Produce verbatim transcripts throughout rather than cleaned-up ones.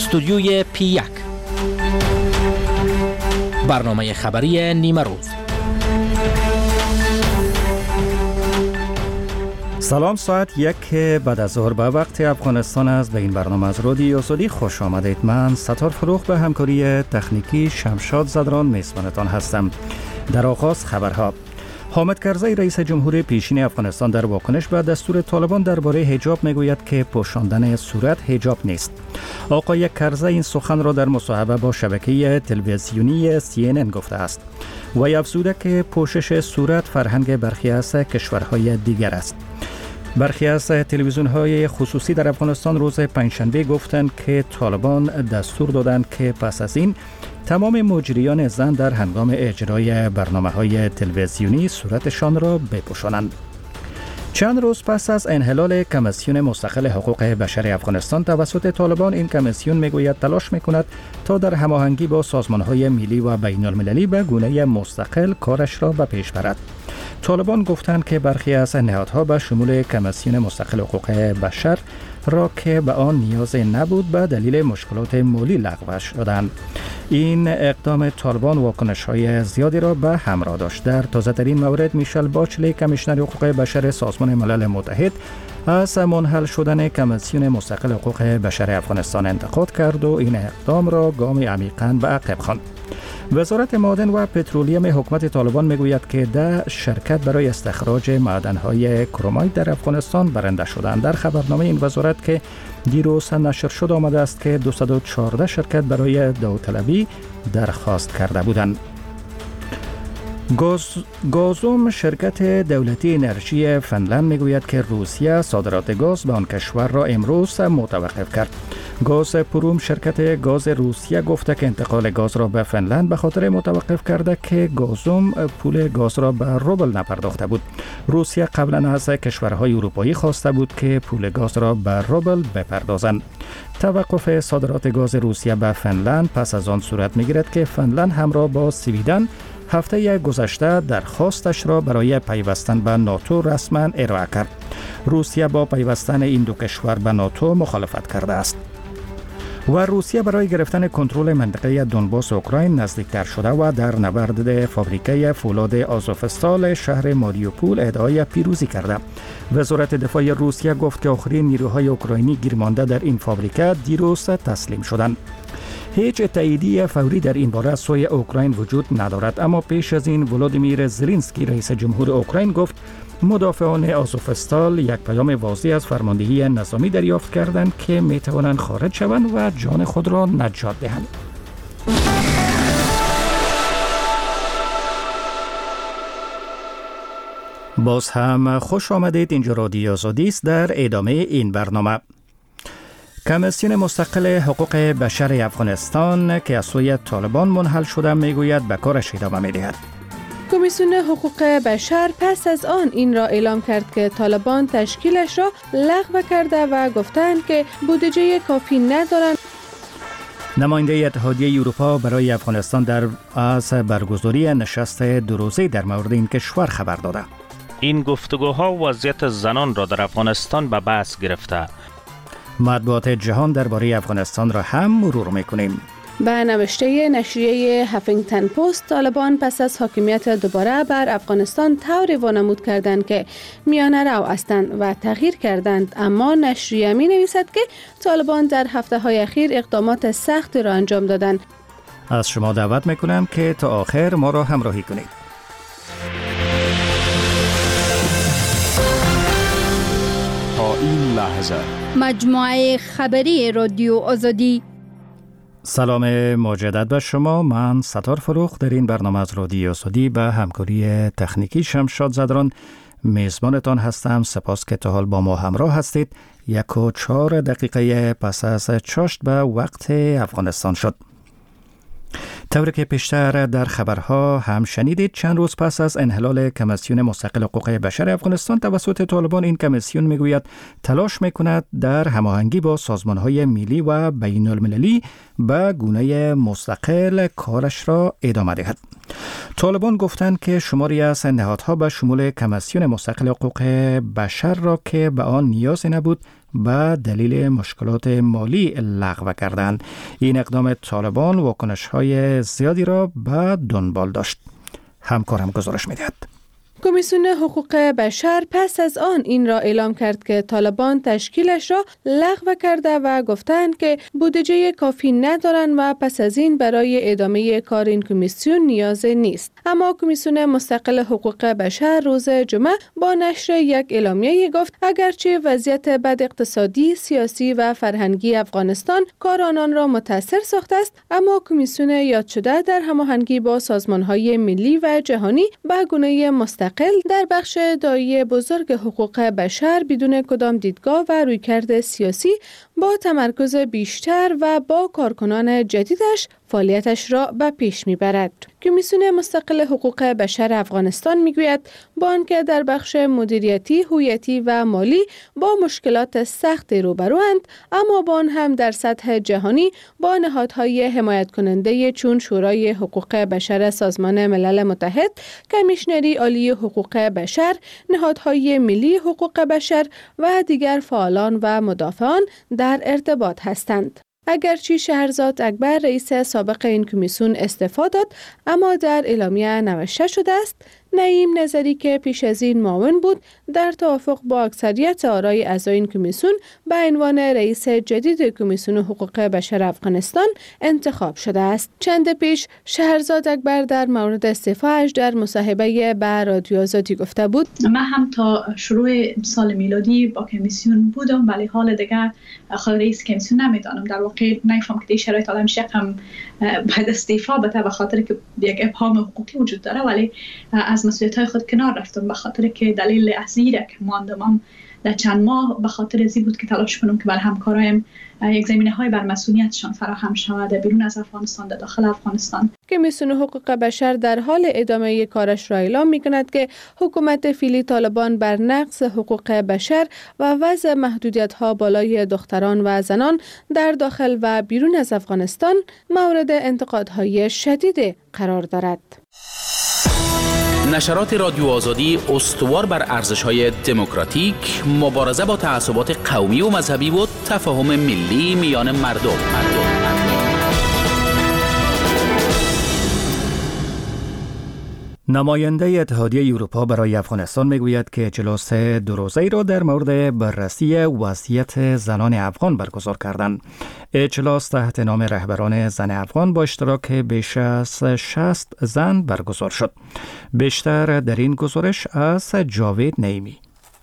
استودیوی پی یک، برنامه خبری نیمه روز. سلام، ساعت یک بعد از ظهر به وقت افغانستان است. به این برنامه از رادیو آزادی خوش آمدید. من ستار فروغ به همکاری تکنیکی شمشاد زدران میزبانتان هستم. در آغاز خبرها. حامد کرزی رئیس جمهور پیشین افغانستان در واکنش به دستور طالبان درباره حجاب میگوید که پوشاندن صورت حجاب نیست. آقای کرزی این سخن را در مصاحبه با شبکه تلویزیونی سی ان ان گفته است. وی افزوده که پوشش صورت فرهنگ برخی از کشورهای دیگر است. برخی از تلویزیون‌های خصوصی در افغانستان روز پنجشنبه گفتند که طالبان دستور دادند که پس از این تمام مجریان زن در هنگام اجرای برنامه‌های تلویزیونی صورتشان را بپوشانند. چند روز پس از انحلال کمیسیون مستقل حقوق بشر افغانستان توسط طالبان، این کمیسیون میگوید تلاش میکند تا در هماهنگی با سازمان‌های ملی و بین‌المللی به گونه مستقل کارش را به پیش برد. طالبان گفتند که برخی از نهادها به شمول کمیسیون مستقل حقوق بشر را که به آن نیاز نبود به دلیل مشکلات مالی لغو شدند. این اقدام طالبان واکنش‌های زیادی را به همراه داشت. در تازه‌ترین مورد میشل باچلی کمیشنر حقوق بشر سازمان ملل متحد از منحل شدن کمیسیون مستقل حقوق بشر افغانستان انتقاد کرد و این اقدام را گامی عمیقاً به عقب خواند. وزارت معادن و پترولیم حکومت طالبان میگوید که ده شرکت برای استخراج معدن‌های کرومایت در افغانستان برنده شدند. در خبرنامه این وزارت که دیروز نشر شد آمده است که دویست و چهارده شرکت برای داوطلبی درخواست کرده بودند. گاز، گازوم شرکت دولتی انرژی فنلند میگوید که روسیه صادرات گاز به آن کشور را امروز متوقف کرد. گاز پروم شرکت گاز روسیه گفته که انتقال گاز را به فنلند به خاطر متوقف کرده که گازوم پول گاز را به روبل نپرداخته بود. روسیه قبلا از کشورهای اروپایی خواسته بود که پول گاز را به روبل بپردازند. توقف صادرات گاز روسیه به فنلند پس از آن صورت میگیرد که فنلند همراه با سویدن هفته گذشته درخواستش را برای پیوستن به ناتو رسما ارائه کرد. روسیه با پیوستن این دو کشور به ناتو مخالفت کرده است. و روسیه برای گرفتن کنترل منطقه دونباس اوکراین نزدیکتر شده و در نبرد فابریکه فولاد آزوفستال شهر ماریوپول ادعای پیروزی کرده. وزارت دفاع روسیه گفت که آخرین نیروهای اوکراینی گیرمانده در این فابریکه دیروز تسلیم شدند. هیچ تاییدیه فوری در این باره از سوی اوکراین وجود ندارد، اما پیش از این ولادیمیر زلنسکی رئیس جمهور اوکراین گفت مدافعان آزوفستال یک پیام واضح از فرماندهی نظامی دریافت کردند که می توانند خارج شوند و جان خود را نجات دهند. باز هم خوش آمدید. اینجا رادیو آزادی است. در ادامه این برنامه، کمیسیون مستقل حقوق بشر افغانستان که از سوی طالبان منحل شده میگوید به کارش ادامه میدهد. کمیسیون حقوق بشر پس از آن این را اعلام کرد که طالبان تشکیلش را لغو کرده و گفتند که بودجه کافی ندارند. نماینده اتحادیه اروپا برای افغانستان در از برگزاری نشست دو روزه در مورد این کشور خبر داده. این گفتگوها وضعیت زنان را در افغانستان به بحث گرفته. مطبوعات جهان درباره افغانستان را هم مرور میکنیم. به نوشته نشریه هفینگتن پست، طالبان پس از حاکمیت دوباره بر افغانستان طوری وانمود کردند که میانه رو هستند و تغییر کردند، اما نشریه می نویسد که طالبان در هفته های اخیر اقدامات سخت را انجام دادند. از شما دعوت میکنم که تا آخر ما را همراهی کنید. تا این لحظه مجموعه خبری رادیو آزادی. سلام مجدد به شما. من ستار فروغ در این برنامه از رادیو آزادی به همکاری تکنیکی شمشاد زدران میزبانتان هستم. سپاس که تا حال با ما همراه هستید. یک و چهار دقیقه پس از چاشت به وقت افغانستان شد. طوری که پیشتر در خبرها هم شنیدید، چند روز پس از انحلال کمیسیون مستقل حقوق بشر افغانستان توسط طالبان، این کمیسیون میگوید تلاش میکند در هماهنگی با سازمانهای ملی و بین المللی به گونه مستقل کارش را ادامه دهد. طالبان گفتند که شماری از نهادها به شمول کمیسیون مستقل حقوق بشر را که به آن نیازی نبود به دلیل مشکلات مالی لغو کردند. این اقدام طالبان واکنش‌های زیادی را به دنبال داشت. همکارم گزارش می‌دهد. کمیسیون حقوق بشر پس از آن این را اعلام کرد که طالبان تشکیلش را لغو کرده و گفتند که بودجه کافی ندارند و پس از این برای ادامه کار این کمیسیون نیاز نیست. اما کمیسیون مستقل حقوق بشر روز جمعه با نشر یک اعلامیه گفت اگرچه وضعیت بد اقتصادی، سیاسی و فرهنگی افغانستان کار آنان را متاثر ساخته است، اما کمیسیون یاد شده در هماهنگی با سازمان‌های ملی و جهانی به گونه مستقل در بخش دایی بزرگ حقوق بشر بدون کدام دیدگاه و رویکرد سیاسی با تمرکز بیشتر و با کارکنان جدیدش فعالیتش را به پیش میبرد. کمیسیون مستقل حقوق بشر افغانستان میگوید با آنکه در بخش مدیریتی، هویتی و مالی با مشکلات سخت روبروند، اما با آن هم در سطح جهانی با نهادهای حمایت کننده چون شورای حقوق بشر سازمان ملل متحد، کمیشنری عالی حقوق بشر، نهادهای ملی حقوق بشر و دیگر فعالان و مدافعان در ارتباط هستند. اگرچه شهرزاد اکبر رئیس سابق این کمیسیون استعفا داد، اما در اعلامیه نوشته شده است نعیم نظری که پیش از این معاون بود در توافق با اکثریت آرای اعضای این کمیسیون به عنوان رئیس جدید کمیسیون حقوق بشر افغانستان انتخاب شده است. چند پیش شهرزاد اکبر در مورد استعفاش در مصاحبه با رادیو آزادی گفته بود من هم تا شروع سال میلادی با کمیسیون بودم، ولی حال دیگه خود رئیس کمیسیون نمیدانم. در واقع نمیفهم که این شرایط آدم شکم بعد استعفا بده به خاطر که یک ابهام حقوقی وجود داره، ولی از مسئولیت‌های خود کنار رفتم به خاطر که دلیل اصلی که ماندم در چند ماه به خاطر ازی بود که تلاش کنم که بر همکارایم یک زمینه‌های بر مسئولیتشان فراهم شود بیرون از افغانستان در داخل افغانستان. کمیسیون حقوق بشر در حال ادامه کارش را اعلام می‌کند که حکومت فعلی طالبان بر نقض حقوق بشر و وضع محدودیت‌ها بالای دختران و زنان در داخل و بیرون از افغانستان مورد انتقادهای شدید قرار دارد. نشرات رادیو آزادی استوار بر ارزش‌های دموکراتیک، مبارزه با تعصبات قومی و مذهبی و تفاهم ملی میان مردم. مردم. نماینده اتحادیه اروپا برای افغانستان میگوید که جلسه دو روزه‌ای را در مورد بررسی وضعیت زنان افغان برگزار کردند. اجلاس تحت نام رهبران زن افغان با اشتراک بیش از شصت زن برگزار شد. بیشتر در این گزارش از جاوید نعیمی.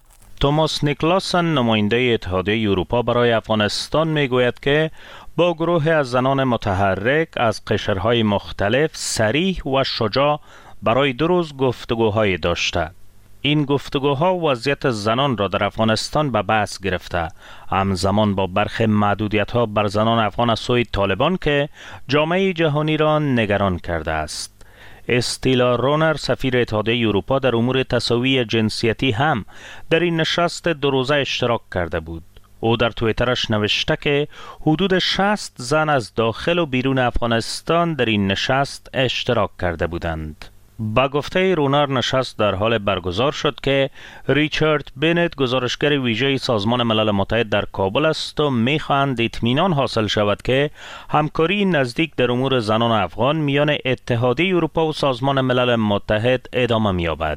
توماس نیکلاسن نماینده اتحادیه اروپا برای افغانستان میگوید که با گروه از زنان متحرک از قشرهای مختلف صریح و شجاع برای دو روز گفتگوهای داشته. این گفتگوها وضعیت زنان را در افغانستان به بحث گرفته، همزمان با برخی محدودیت‌ها بر زنان افغان از سوی طالبان که جامعه جهانی را نگران کرده است. استیلا رونر سفیر اتحادیه اروپا در امور تساوی جنسیتی هم در این نشست دو روزه اشتراک کرده بود. او در توییترش نوشته که حدود شصت زن از داخل و بیرون افغانستان در این نشست اشتراک کرده بودند. با گفته رونر نشست در حال برگزار شد که ریچارد بنت گزارشگر ویژه سازمان ملل متحد در کابل است و می‌خواهند اطمینان حاصل شود که همکاری نزدیک در امور زنان افغان میان اتحادیه اروپا و سازمان ملل متحد ادامه می‌یابد.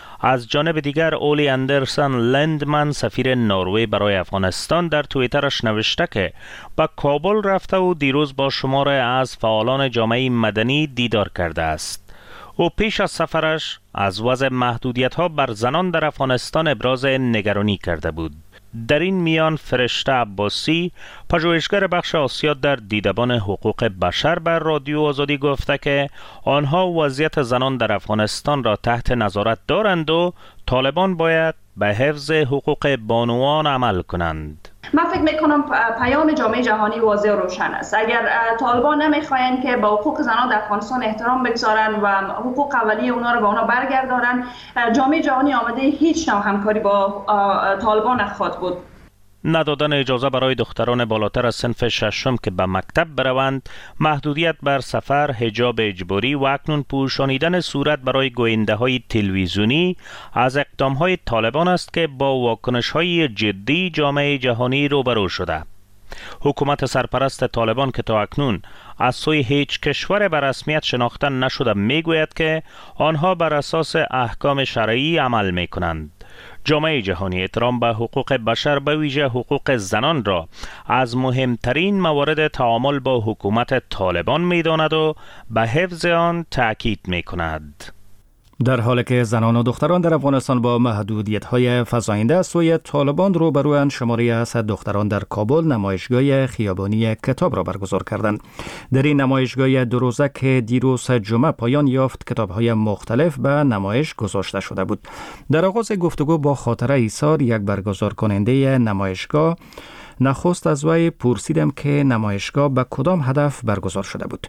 از جانب دیگر اولی اندرسن لندمن سفیر نروژ برای افغانستان در توییترش نوشته که به کابل رفته و دیروز با شمار از فعالان جامعه مدنی دیدار کرده است. او پیش از سفرش از وضع محدودیت‌ها بر زنان در افغانستان ابراز نگرانی کرده بود. در این میان فرشته عباسی پژوهشگر بخش آسیا در دیدبان حقوق بشر بر رادیو آزادی گفته که آنها وضعیت زنان در افغانستان را تحت نظارت دارند و طالبان باید به حفظ حقوق بانوان عمل کنند. من فکر میکنم پیام جامعه جهانی واضح و روشن است. اگر طالبان نمیخواین که با حقوق زنان در افغانستان احترام بگذارن و حقوق اولیه اونا رو به اونا برگردارن، جامعه جهانی آماده هیچ نوع همکاری با طالبان نخواهد بود. ندادن اجازه برای دختران بالاتر از صنف ششم که به مکتب بروند، محدودیت بر سفر، حجاب اجباری و اکنون پوشانیدن صورت برای گوینده های تلویزیونی از اقدام های طالبان است که با واکنش های جدی جامعه جهانی روبرو شده. حکومت سرپرست طالبان که تا اکنون از سوی هیچ کشور به رسمیت شناخته نشده میگوید که آنها بر اساس احکام شرعی عمل می کنند. جامعه جهانی احترام به حقوق بشر به ویژه حقوق زنان را از مهمترین موارد تعامل با حکومت طالبان می داند و به حفظ آن تأکید می کند. در حالی که زنان و دختران در افغانستان با محدودیت‌های فزاینده از سوی طالبان روبروند، شماری از دختران در کابل نمایشگاه خیابانی کتاب را برگزار کردند. در این نمایشگاه دو روزه که دیروز جمعه پایان یافت، کتاب‌های مختلف به نمایش گذاشته شده بود. در آغاز گفتگو با خاطره ایثار، یک برگزار کننده نمایشگاه، نخست از وی پرسیدم که نمایشگاه به کدام هدف برگزار شده بود.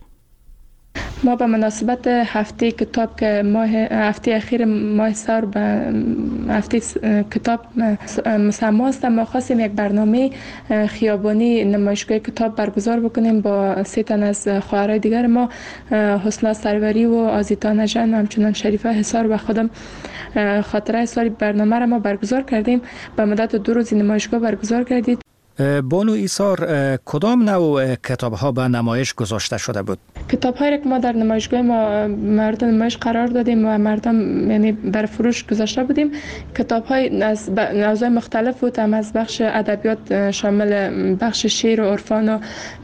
ما به مناسبت هفته کتاب که ماه هفته اخیر ماه سال به هفته کتاب مسمى است، ما خواستیم یک برنامه خیابانی نمایشگاه کتاب برگزار بکنیم با سه تن از خواهرای دیگر ما، حسنا سروری و آزیتا نژاد و همچنان شریفه حصار و خودم. خاطره سال برنامه را ما برگزار کردیم، به مدت دو روز نمایشگاه برگزار کردید. بانو ایثار، کدام نوع کتاب ها به نمایش گذاشته شده بود؟ کتاب هایی که ما در نمایشگاه ما مورد نمایش قرار دادیم و مردم یعنی بر فروش گذاشته بودیم، کتاب های از موضوع مختلف بود، هم از بخش ادبیات شامل بخش شعر و عرفان و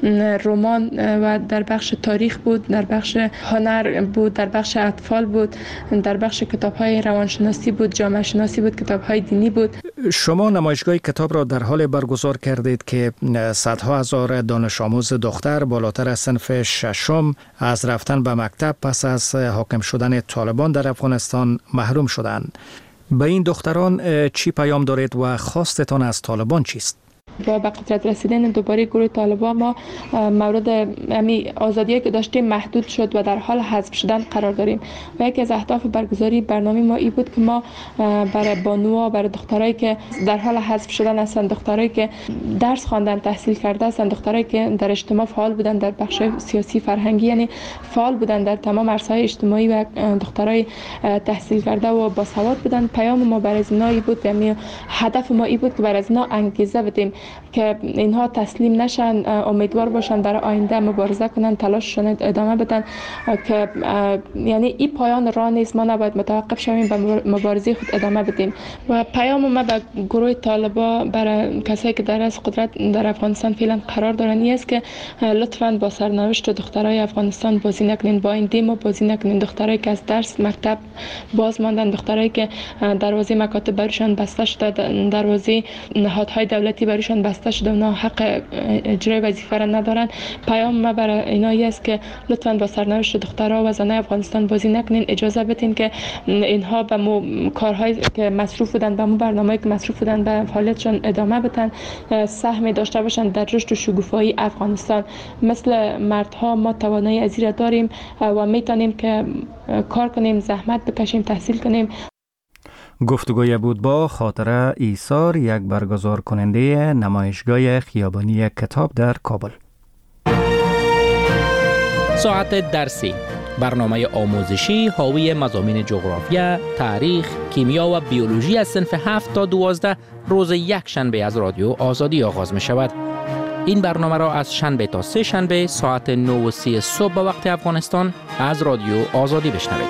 رمان و در بخش تاریخ بود، در بخش هنر بود، در بخش اطفال بود، در بخش کتاب های روانشناسی بود، جامعه شناسی بود، کتاب های دینی بود. شما نمایشگاه کتاب را در حال برگزار کردید که صدها هزار دانش آموز دختر بالاتر از صنف ششم از رفتن به مکتب پس از حاکم شدن طالبان در افغانستان محروم شدند. به این دختران چی پیام دارید و خواستتان از طالبان چیست؟ با به قدرت رسیدن دوباره گروه طالبان ما مورد امی آزادی که داشتیم محدود شد و در حال حذف شدن قرار داریم و یکی از اهداف برگزاری برنامه ما این بود که ما برای بانوها، برای دخترایی که در حال حذف شدن هستند، دخترایی که درس خواندن، تحصیل کرده هستند، دخترایی که در اجتماع فعال بودن، در بخش سیاسی فرهنگی یعنی فعال بودن در تمام عرصه‌های اجتماعی و دخترای تحصیل کرده و باسواد بودن، پیام ما برای اینا این بود، یعنی هدف ما این بود که برای اینا انگیزه بدیم که اینها تسلیم نشن، امیدوار باشن، برای آینده مبارزه کنن، تلاششون ادامه بدن که یعنی این پایان راه نیست، ما نباید متوقف شویم، به مبارزه خود ادامه بدیم. و پیام ما به گروه طالبا برای کسایی که در از قدرت در افغانستان فعلا قرار دارن این است که لطفاً با سرنوشت دخترای افغانستان بازی نکنین، با این دیم بازی نکنین. دخترایی که از درس مکتب باز ماندن، دخترایی که دروازه مکاتب برشان بسته شده، دروازه نهادهای دولتی برشان بسته شده، اونا حق اجرای وظیفه را ندارن. پیام ما برای اینا است که لطفاً با سرنوشت دخترها و زنای افغانستان بازی نکنین، اجازه بدین که اینها به مو کارهایی که مصروف بودن، به مو برنامه‌ای که مصروف بودن به فعالیتشون ادامه بدن، سهمی داشته باشن در رشد و شکوفایی افغانستان. مثل مردها ما توانایی از این داریم و میتونیم که کار کنیم، زحمت بکشیم، تحصیل کنیم. گفتگوی بود با خاطره ایثار، یک برگزار کننده نمایشگاه خیابانی کتاب در کابل. ساعت درسی، برنامه آموزشی حاوی مضامین جغرافیا، تاریخ، کیمیا و بیولوژی از صنف هفت تا دوازده روز یک شنبه از رادیو آزادی آغاز می شود. این برنامه را از شنبه تا سه شنبه ساعت نه و سی صبح به وقت افغانستان از رادیو آزادی بشنوید.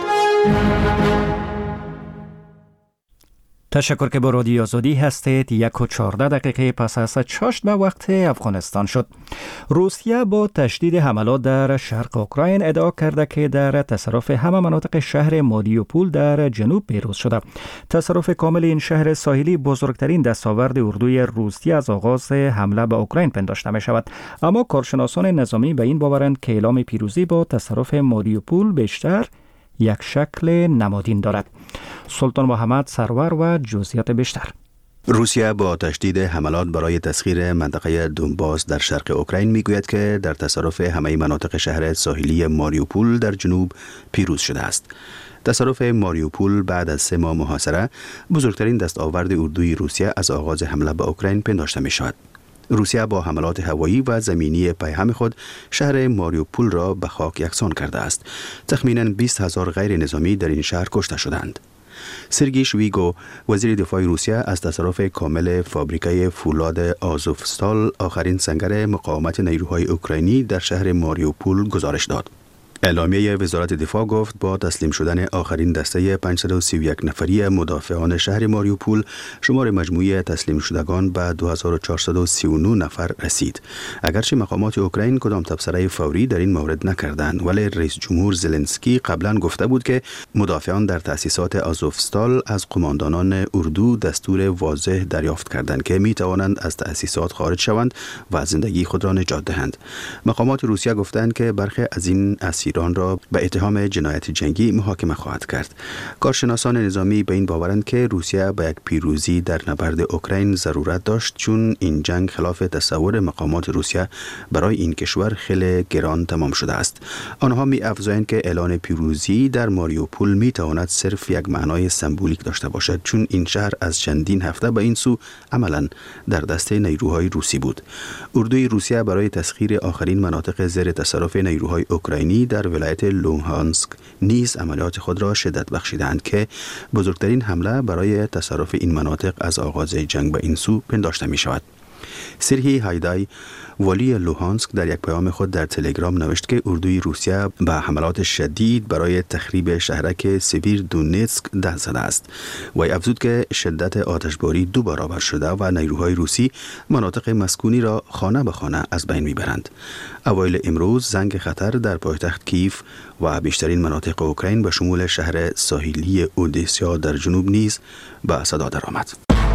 تشکر که با رادیو آزادی هستید. یک و چهارده دقیقه پس از چاشت به وقت افغانستان شد. روسیه با تشدید حملات در شرق اوکراین ادعا کرده که در تصرف همه مناطق شهر ماریوپول در جنوب پیروز شده. تصرف کامل این شهر ساحلی بزرگترین دستاورد اردوی روسیه از آغاز حمله به اوکراین پنداشته می شود. اما کارشناسان نظامی به این باورند که اعلام پیروزی با تصرف ماریوپول بیشتر یک شکل نمادین دارد. سلطان محمد سرور و جزئیات بیشتر. روسیه با تشدید حملات برای تسخیر منطقه دونباس در شرق اوکراین میگوید که در تصرف همه مناطق شهر ساحلی ماریوپول در جنوب پیروز شده است. تصرف ماریوپول بعد از سه ماه محاصره بزرگترین دستاورد اردوی روسیه از آغاز حمله به اوکراین پنداشته می شود. روسیه با حملات هوایی و زمینی پیهم خود شهر ماریوپول را به خاک یکسان کرده است. تخمیناً بیست هزار غیر نظامی در این شهر کشته شدند. سرگی شویگو وزیر دفاع روسیه از تصرف کامل فابریکه فولاد آزوفستال آخرین سنگر مقاومت نیروهای اوکراینی در شهر ماریوپول گزارش داد. اعلامیه وزارت دفاع گفت با تسلیم شدن آخرین دسته پانصد و سی و یک نفری مدافعان شهر ماریوپول شمار مجموعی تسلیم شدگان به دو هزار و چهارصد و سی و نه نفر رسید. اگرچه مقامات اوکراین کدام تبصره فوری در این مورد نکردند، ولی رئیس جمهور زلنسکی قبلا گفته بود که مدافعان در تأسیسات آزوفستال از قماندانان اردو دستور واضح دریافت کردند که می توانند از تأسیسات خارج شوند و زندگی خود را نجات دهند. مقامات روسیه گفتند که برخی از این ایران را به اتهام جنایت جنگی محاکمه خواهد کرد. کارشناسان نظامی به این باورند که روسیه به یک پیروزی در نبرد اوکراین ضرورت داشت، چون این جنگ خلاف تصور مقامات روسیه برای این کشور خیلی گران تمام شده است. آنها می افزایند که اعلان پیروزی در ماریوپول می تواند صرف یک معنای سمبولیک داشته باشد، چون این شهر از چندین هفته به این سو عملاً در دست نیروهای روسی بود. اردوی روسیه برای تسخیر آخرین مناطق زیر تصرف نیروهای اوکراینی در ولایت لوهانسک نیز عملیات خود را شدت بخشیدند که بزرگترین حمله برای تصرف این مناطق از آغاز جنگ به این سو پنداشته می شود. سرهی هایدای والی لوهانسک در یک پیام خود در تلگرام نوشت که اردوی روسیه به حملات شدید برای تخریب شهرک سیویر دونتسک دست زده است. وی افزود که شدت آتشباری دو برابر شده و نیروهای روسی مناطق مسکونی را خانه به خانه از بین میبرند. اوایل امروز زنگ خطر در پایتخت کیف و بیشترین مناطق اوکراین به شمول شهر ساحلی اودسا در جنوب نیز به صدا درآمد.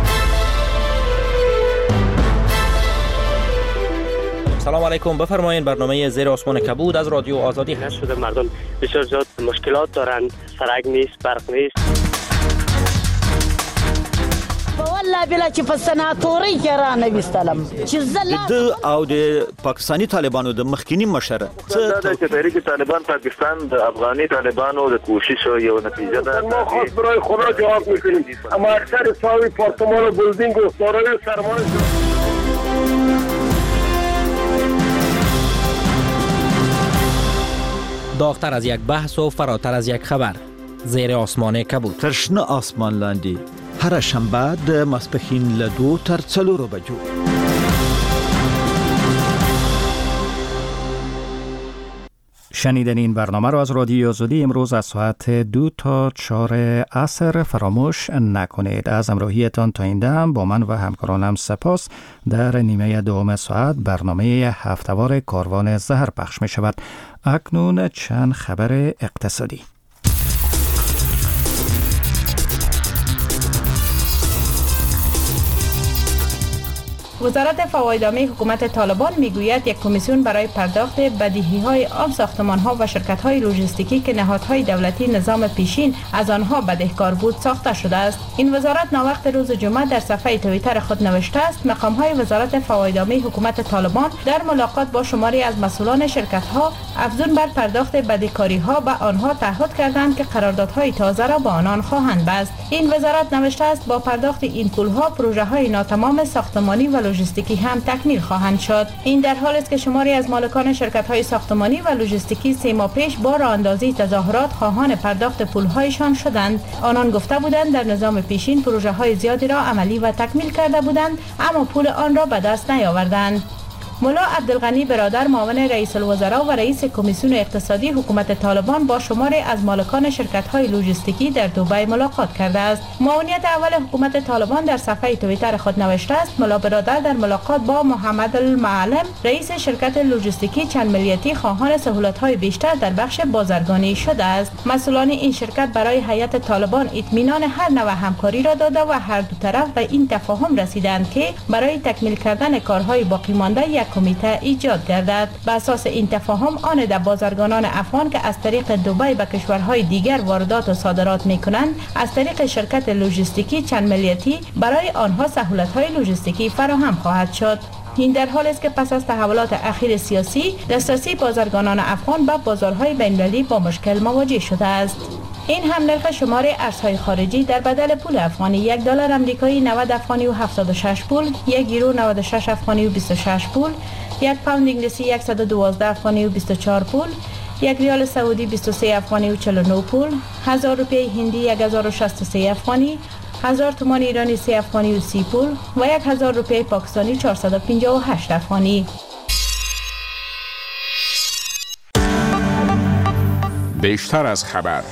سلام علیکم، بفرمایید. برنامه زیر آسمان کبود از رادیو آزادی هست. شده مردم بسیار زیاد مشکلات دارند، سرک نیست، برق نیست. والله بلا چې په سناتوري کې را نه وستلم چې زلا د او د پاکستاني طالبانو د مخکینی مشر څه د تحریک طالبان پاکستان د افغاني طالبانو د کوشش یو نتیجه ده. ما خاص برای خدا جواب میکنیم، اما اکثر ساوی پارتمان و بلدینگ و دارای سرمایه داغتر از یک بحث و فراتر از یک خبر. زیر آسمان کبود. ترشنه آسمان لاندی. هر شنبه د ماسپښین له دو تر څلورو بجو. شنیدن این برنامه را از رادیو آزادی امروز از ساعت دو تا چهار عصر فراموش نکنید. از همراهیتان تا این دم با من و همکارانم سپاس. در نیمه دوم ساعت برنامه هفته‌وار کاروان زهر پخش می شود. اکنون چند خبر اقتصادی. وزارت فوایدنامه حکومت طالبان میگوید یک کمیسیون برای پرداخت بدهی‌های آن ساختمان‌ها و شرکت‌های لوجستیکی که نهادهای دولتی نظام پیشین از آنها بدهکار بود ساخته شده است. این وزارت ناوقت روز جمعه در صفحه توییتر خود نوشته است مقام‌های وزارت فوایدنامه حکومت طالبان در ملاقات با شماری از مسئولان شرکت‌ها افزون بر پرداخت بدهکاری‌ها به آنها تعهد کردند که قراردادهای تازه را با آنان خواهند بست. این وزارت نوشته است با پرداخت این پول‌ها پروژه‌های ناتمام ساختمانی و لوجستیکی هم تکمیل خواهند شد. این در حالی است که شماری از مالکان شرکت‌های ساختمانی و لوجستیکی سه ماه پیش با راه‌اندازی تظاهرات خواهان پرداخت پول‌هایشان شدند. آنان گفته بودند در نظام پیشین پروژه‌های زیادی را عملی و تکمیل کرده بودند اما پول آن را به دست نیاوردند. ملا عبدالغنی برادر معاون رئیس الوزراء و رئیس کمیسیون اقتصادی حکومت طالبان با شماری از مالکان شرکت‌های لوجستیکی در دبی ملاقات کرده است. معاونیت اول حکومت طالبان در صفحه توییتر خود نوشته است ملا برادر در ملاقات با محمد المعلم رئیس شرکت لوجستیکی چند ملیتی خواهان سهولت‌های بیشتر در بخش بازرگانی شده است. مسئولان این شرکت برای هیئت طالبان اطمینان هر نوع همکاری را داده و هر دو طرف به این تفاهم رسیدند که برای تکمیل کردن کارهای باقی مانده یک کمیته ایجاد گردد. به اساس این تفاهم آن ده بازرگانان افغان که از طریق دبی به کشورهای دیگر واردات و صادرات می‌کنند از طریق شرکت لوجستیکی چند ملیتی برای آنها سهولت‌های لوجستیکی فراهم خواهد شد. این در حالی است که پس از تحولات اخیر سیاسی دسترسی بازرگانان افغان به بازارهای بین‌المللی با مشکل مواجه شده است. این هم نرخ شمار ارزهای خارجی در بدل پول افغانی: یک دلار آمریکایی نود افغانی و هفتاد و شش پول، یک یورو نود و شش افغانی و بیست و شش پول، یک پوند انگلیسی صد و دوازده افغانی و بیست و چهار پول، یک ریال سعودی بیست و سه افغانی و چهل و نه پول، هزار روپیه هندی یک هزار و شصت و سه افغانی، هزار تومان ایرانی سه افغانی و سی پول و یک هزار روپیه پاکستانی چهارصد و پنجاه و هشت افغانی. بیشتر از خبر.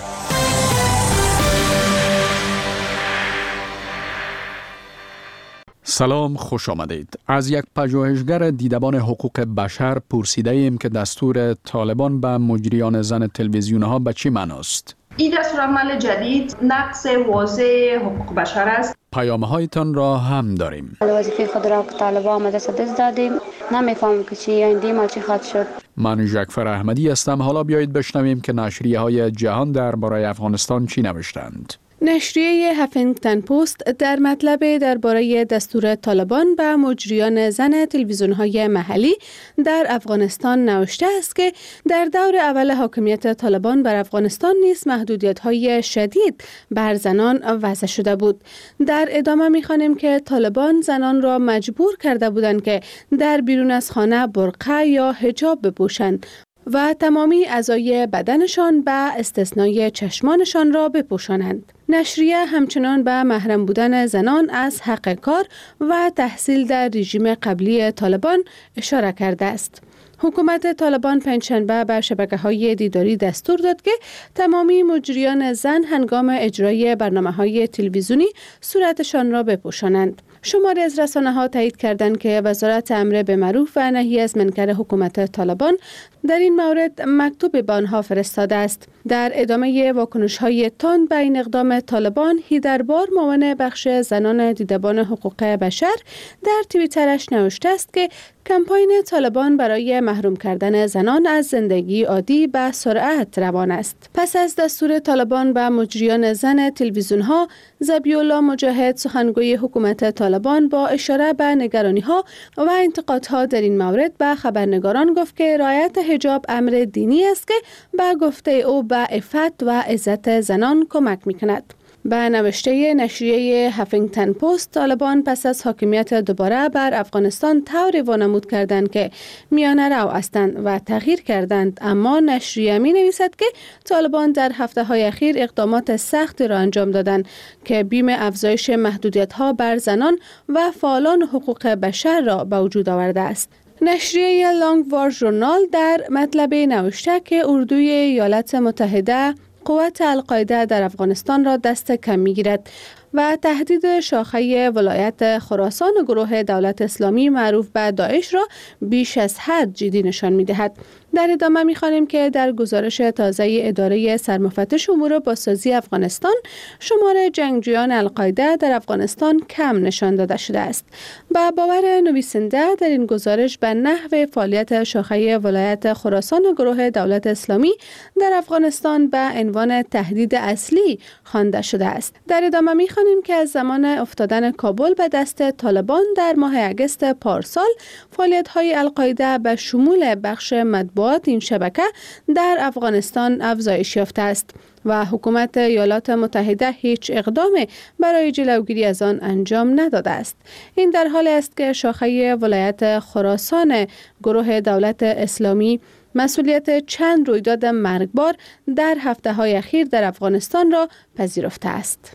سلام، خوش آمدید. از یک پژوهشگر دیدبان حقوق بشر پرسیده ایم که دستور طالبان به مجریان زن تلویزیون ها به چی معناست؟ این دستورالعمل جدید نقض واضح حقوق بشر است. پیامه هایتان را هم داریم. وظیفه خود را که طالبان آمده دست دادیم، نمیفهمم که چی آینده ما چی خواهد شد. من جعفر احمدی هستم. حالا بیایید بشنویم که نشریه های جهان درباره افغانستان چی نوشتند. نشریه هفینگتن پست در مطلب درباره دستور طالبان به مجریان زن تلویزیون‌های محلی در افغانستان نوشته است که در دور اول حاکمیت طالبان بر افغانستان نیز محدودیت‌های شدید بر زنان وضع شده بود. در ادامه می‌خوانیم که طالبان زنان را مجبور کرده بودند که در بیرون از خانه برقع یا حجاب بپوشند و تمامی اعضای بدنشان به استثنای چشمانشان را بپوشانند. نشریه همچنان به محرم بودن زنان از حق کار و تحصیل در رژیم قبلی طالبان اشاره کرده است. حکومت طالبان پنجشنبه به شبکه‌های دیداری دستور داد که تمامی مجریان زن هنگام اجرای برنامه‌های تلویزیونی صورتشان را بپوشانند. شماری از رسانه‌ها تایید کردند که وزارت امر بالمعروف و نهی از منکر حکومت طالبان در این مورد مکتوب به آنها فرستاده است. در ادامه واکنش‌های تند به این اقدام طالبان، هیدربار معاون بخش زنان دیدبان حقوق بشر در توییترش نوشته است که کمپاین طالبان برای محروم کردن زنان از زندگی عادی به سرعت روان است. پس از دستور طالبان به مجریان زن تلویزیون‌ها، ذبیح‌الله مجاهد سخنگوی حکومت طالبان با اشاره به نگرانی‌ها و انتقادها در این مورد به خبرنگاران گفت که رعایت حجاب امر دینی است که به گفته او به عفت و عزت زنان کمک می‌کند. به نوشته نشریه هفینگتن پست، طالبان پس از حاکمیت دوباره بر افغانستان طوری وانمود کردند که میانه رو هستند و تغییر کردند، اما نشریه می نویسد که طالبان در هفته های اخیر اقدامات سختی را انجام دادند که بیم افزایش محدودیت ها بر زنان و فعالان حقوق بشر را به وجود آورده است. نشریه لانگ وار ژورنال در مطلب نوشته که اردوی ایالات متحده قوت القاعده در افغانستان را دست کم می‌گیرد و تهدید شاخه ولایت خراسان گروه دولت اسلامی معروف به داعش را بیش از حد جدی نشان می‌دهد. در ادامه می‌خوانیم که در گزارش تازه اداره سرمفتش امور بازسازی افغانستان، شمار جنگجویان القاعده در افغانستان کم نشان داده شده است. با باور نویسنده در این گزارش به نحو فعالیت شاخه ولایت خراسان گروه دولت اسلامی در افغانستان به عنوان تهدید اصلی خوانده شده است. در ادامه می‌خوانیم که از زمان افتادن کابل به دست طالبان در ماه اگست پارسال، فعالیت‌های القاعده به شمول بخش مطبوعات این شبکه در افغانستان افزایش یافته است و حکومت ایالات متحده هیچ اقدامی برای جلوگیری از آن انجام نداده است. این در حالی است که شاخه ولایت خراسان گروه دولت اسلامی مسئولیت چند رویداد مرگبار در هفته‌های اخیر در افغانستان را پذیرفته است.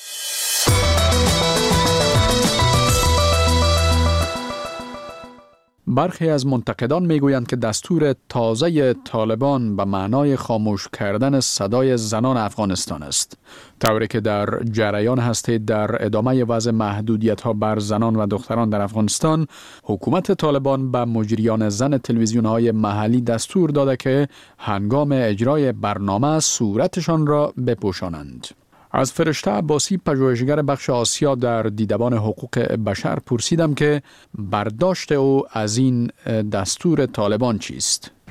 برخی از منتقدان میگویند که دستور تازه طالبان به معنای خاموش کردن صدای زنان افغانستان است، طوری که در جریان هستید در ادامه وضع محدودیت‌ها بر زنان و دختران در افغانستان، حکومت طالبان به مجریان زن تلویزیون‌های محلی دستور داده که هنگام اجرای برنامه صورتشان را بپوشانند. از فرشته عباسی، پژوهشگر بخش آسیا در دیدبان حقوق بشر، پرسیدم که برداشت او از این دستور طالبان چیست؟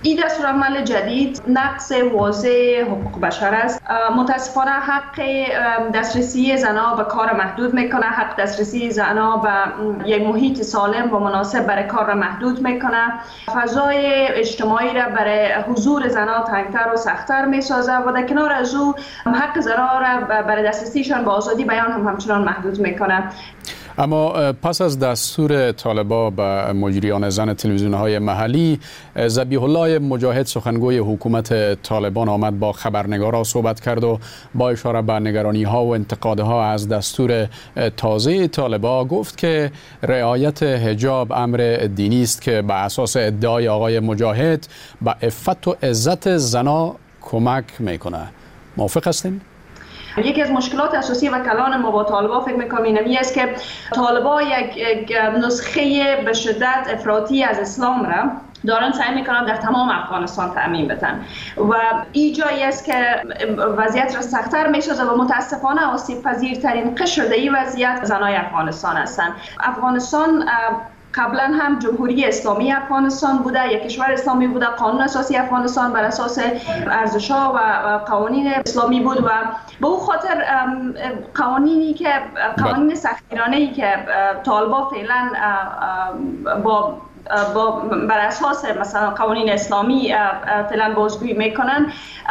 این دستورالعمل جدید نقض واضح حقوق بشر است. متاسفانه حق دسترسی زنان به کار محدود میکنه، حق دسترسی زنان به یک محیط سالم و مناسب برای کار را محدود میکنه، فضای اجتماعی را برای حضور زنان تنگتر و سختتر میسازه و در کنار از او حق زنان را برای دسترسیشان به آزادی بیان هم همچنان محدود میکنه. اما پس از دستور طالبا به مجریان زن تلویزیون‌های محلی، ذبیح الله مجاهد سخنگوی حکومت طالبان آمد با خبرنگارا صحبت کرد و با اشاره به نگرانی‌ها و انتقادها از دستور تازه طالبا گفت که رعایت حجاب امر دینی است که به اساس ادعای آقای مجاهد به عفت و عزت زنا کمک میکنه. موافق هستین؟ یکی از مشکلات اساسی و کلان ما با طالبا فکر میکنم اینمی است که طالبا یک, یک نسخه به شدت افراطی از اسلام را دارن سعی میکنن در تمام افغانستان تأمین بدن و این جایی است که وضعیت را سخت‌تر میسازه و متاسفانه آسیب پذیرترین قشر در این وضعیت زنای افغانستان هستند. افغانستان قبلا هم جمهوری اسلامی افغانستان بوده، یک کشور اسلامی بوده، قانون اساسی افغانستان بر اساس ارزش‌ها و قوانین اسلامی بود و به او خاطر قوانینی که قوانین سختگیرانه‌ای که طالبا فعلا با با بر اساس مثلا قوانین اسلامی فعلا بازگویی میکنن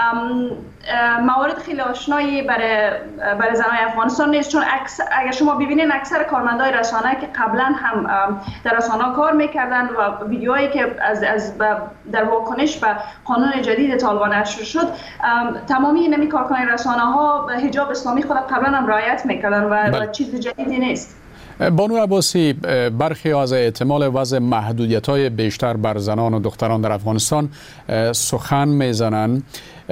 موارد خیلی آشنایی برای برای زنان افغانستان نیست، چون اگر شما ببینید اکثر کارمندای رسانه که قبلا هم در رسانه کار میکردن و ویدیوهایی که از از در واکنش به قانون جدید طالبان نشر شد، تمامی نمی کارکنان رسانه ها حجاب اسلامی خود قبلا هم رعایت میکردن و, و چیز جدیدی نیست. بانو عباسی، برخی از احتمال وضع محدودیت‌های بیشتر بر زنان و دختران در افغانستان سخن میزنند.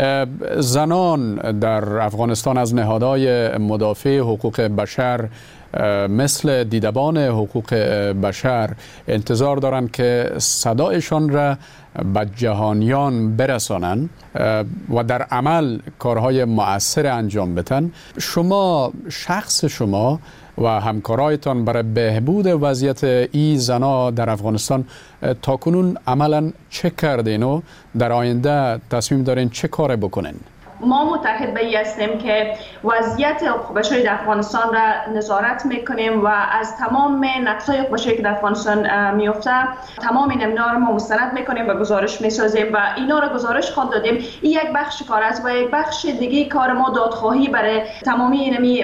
زنان در افغانستان از نهادهای مدافع حقوق بشر مثل دیدبان حقوق بشر انتظار دارند که صدایشان را به جهانیان برسانند و در عمل کارهای مؤثر انجام بدن. شما شخص شما و همکارایتان برای بهبود وضعیت ای زنا در افغانستان تاکنون عملا چه کردین و در آینده تصمیم دارین چه کار بکنین؟ ما متحد به این هستیم که وضعیت حقوق بشری در افغانستان را نظارت میکنیم و از تمام نقض‌های حقوق بشری که در افغانستان میفته تمام اینا رو ما مستند میکنیم و گزارش میسازیم و اینا رو گزارش خود دادیم. این یک بخش کار است و یک بخش دیگه کار ما دادخواهی برای تمامی اینمی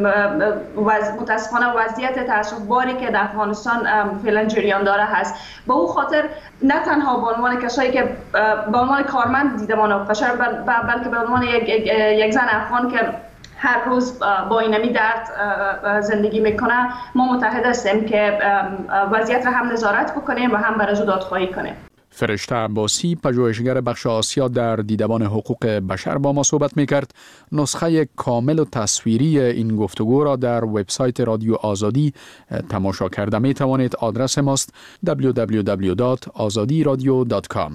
متاسفانه وضعیت تأسف‌باری که در افغانستان فعلا جریان داره هست. به او خاطر نه تنها به عنوان کسایی که به عنوان کارمند دیدبان حقوق بشر بلکه به عنوان یک, یک, یک زن افغان که هر روز با اینمی درد زندگی میکنه، ما متحد هستیم که وضعیت را هم نظارت بکنیم و هم برای او دادخواهی کنیم. فرشته عباسی، پژوهشگر بخش آسیا در دیدبان حقوق بشر با ما صحبت میکرد. نسخه کامل و تصویری این گفتگو را در وبسایت رادیو آزادی تماشا کرده می توانید. آدرس ماست دبلیو دبلیو دبلیو دات آزادی رادیو دات کام.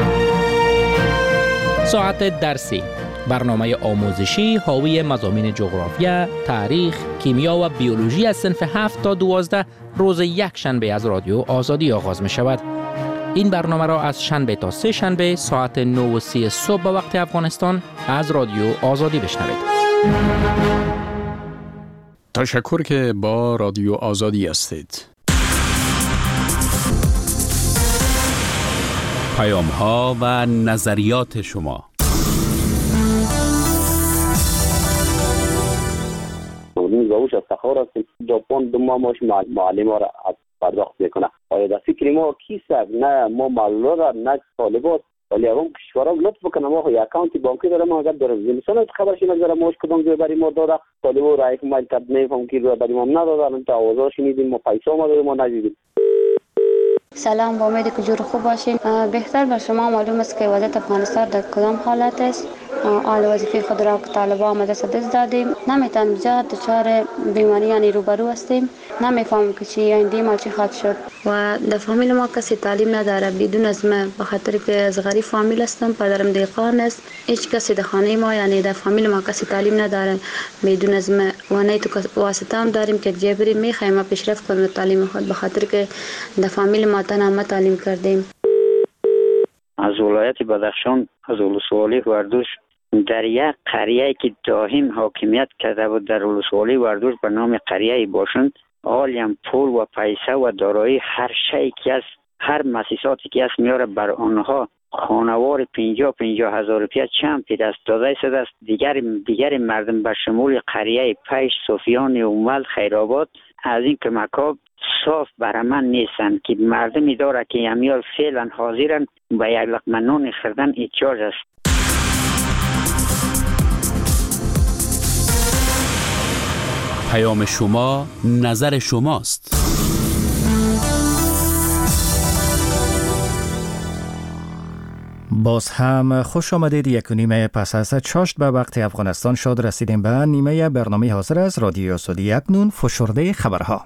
ساعت درسی، برنامه آموزشی حاوی مضامین جغرافیا، تاریخ، کیمیا و بیولوژی از صنف هفت تا دوازده روز یک شنبه از رادیو آزادی آغاز می شود. این برنامه را از شنبه تا سه شنبه ساعت نه و سی صبح به وقت افغانستان از رادیو آزادی بشنوید. تشکر که با رادیو آزادی هستید. پیام ها و نظریات شما. روش افتخار است که ژاپن دو ماه ماش معلم ها را پرداخت میکنه. آیا در فکر ما کیست؟ نه ما معلومه نه طالبات، ولی اون کشورها لطف بکنه ما یه اکانت بانکی دارم ما اگر دارم زمستان از خبرش نگذره ماش کدوم جای برای ما داده طالبا رای که مایل کرد نمیفهم کی رو برای ما نداده. الان تا آوازا شنیدیم ما پیسا ما داریم ما ندیدیم. سلام، با امید که جور خوب باشین. بهتر بر شما معلوم است که وضعیت افغانستان در کدام حالت است. آل وظیفه خود را که طالبان آمده دست دادیم، نمیتونیم جا دچار بیماریانی روبرو هستیم، نمیفهمم که چی آینده ما چی خواهد شد و در فامیل ما کسی تعلیم نداره بدون از من، به خاطر که از غریب فامیل هستم، پدرم دیقان است، هیچ کسی در خانه ما یعنی در فامیل ما کسی تعلیم نداره بدون از من و نه تو واسطه هم داریم که جبری میخوایم پیشرفت کنیم تعلیم خود، به خاطر که در فامیل ما تنها ما تعلیم کردیم. از ولایت بدخشان از ولسوالی وردوش در یک قریه که دائم حاکمیت کرده بود در ولسوالی وردوش به نام قریه باشند، عالیم پول و پیسه و دارایی هر شی که است، هر مؤسساتی که است میاره بر آنها خانوار پنجاه پنجاه هزار روپیه چند پی دست داده شده است. دیگر دیگر مردم به شمول قریه پیش، صوفیان اومل، خیرآباد از این کمک‌ها صاف برامن نیستند که مردمی داره که امیال فعلا حاضرن به یک لقمه نان خوردن احتیاج است. پیام شما نظر شماست. باز هم خوش آمدید. یک و نیمه پس از چاشت به وقت افغانستان شد رسیدیم به نیمه برنامه حاضر از رادیو آزادی. اکنون فشرده خبرها.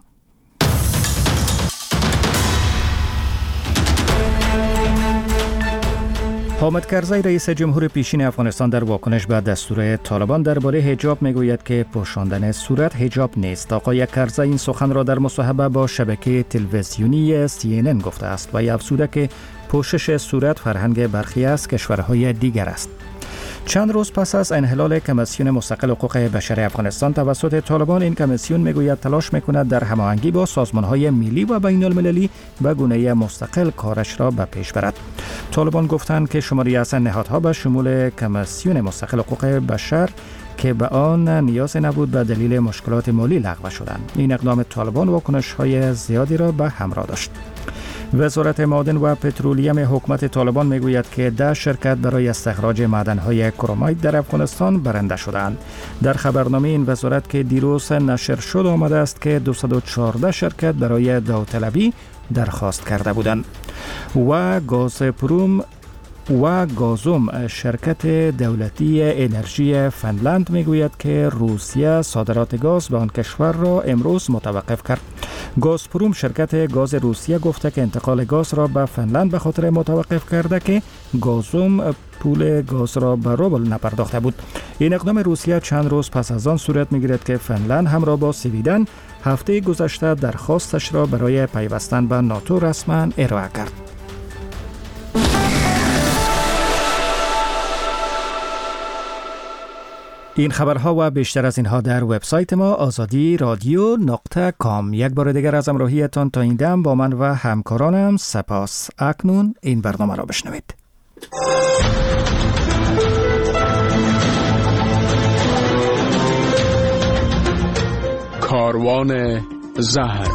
حامد کرزی رئیس جمهور پیشین افغانستان در واکنش به دستور طالبان درباره حجاب میگوید که پوشاندن صورت حجاب نیست. آقای کرزی این سخن را در مصاحبه با شبکه تلویزیونی سی ان ان گفته است و افزوده که پوشش صورت فرهنگ برخی از کشورهای دیگر است. چند روز پس از انحلال کمیسیون مستقل حقوق بشر افغانستان توسط طالبان، این کمیسیون میگوید تلاش میکند در هماهنگی با سازمانهای ملی و بین المللی به گونه مستقل کارش را به پیش برد. طالبان گفتند که شماری از نهادها به شمول کمیسیون مستقل حقوق بشر که به آن نیاز نبود به دلیل مشکلات مالی لغو شدند. این اقدام طالبان واکنش‌های زیادی را به همراه داشت. وزارت معادن و پترولیم حکومت طالبان میگوید که ده شرکت برای استخراج معدن‌های کرومایت در افغانستان برنده شدند. در خبرنامه این وزارت که دیروز نشر شد آمده است که دویست و چهارده شرکت برای داوطلبی درخواست کرده بودند. و گازپروم و گازوم شرکت دولتی انرژی فنلند میگوید که روسیه صادرات گاز به آن کشور را امروز متوقف کرد. گازپروم شرکت گاز روسیه گفته که انتقال گاز را به فنلند به خاطر متوقف کرده که گازوم پول گاز را به روبل نپرداخته بود. این اقدام روسیه چند روز پس از آن صورت میگیرد که فنلند همراه با سویدن هفته گذشته درخواستش را برای پیوستن به ناتو رسما ارائه کرد. این خبرها و بیشتر از اینها در وبسایت ما آزادی رادیو نقطه کام. یک بار دیگر از همراهیتان تا این دم با من و همکارانم سپاس. اکنون این برنامه را بشنوید. کاروان زهر.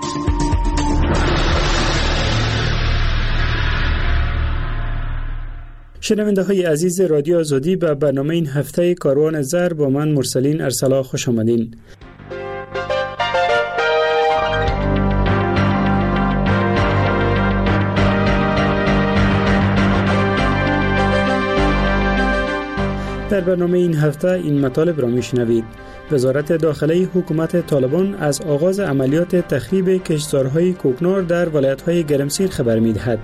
شنونده های عزیز رادیو آزادی، به برنامه این هفته کاروان زهر با من مرسلین ارسلا خوش آمدین. در برنامه این هفته این مطالب را میشنوید. وزارت داخلی حکومت طالبان از آغاز عملیات تخریب کشتزارهای کوکنار در ولایت‌های گرمسیر خبر می‌دهد.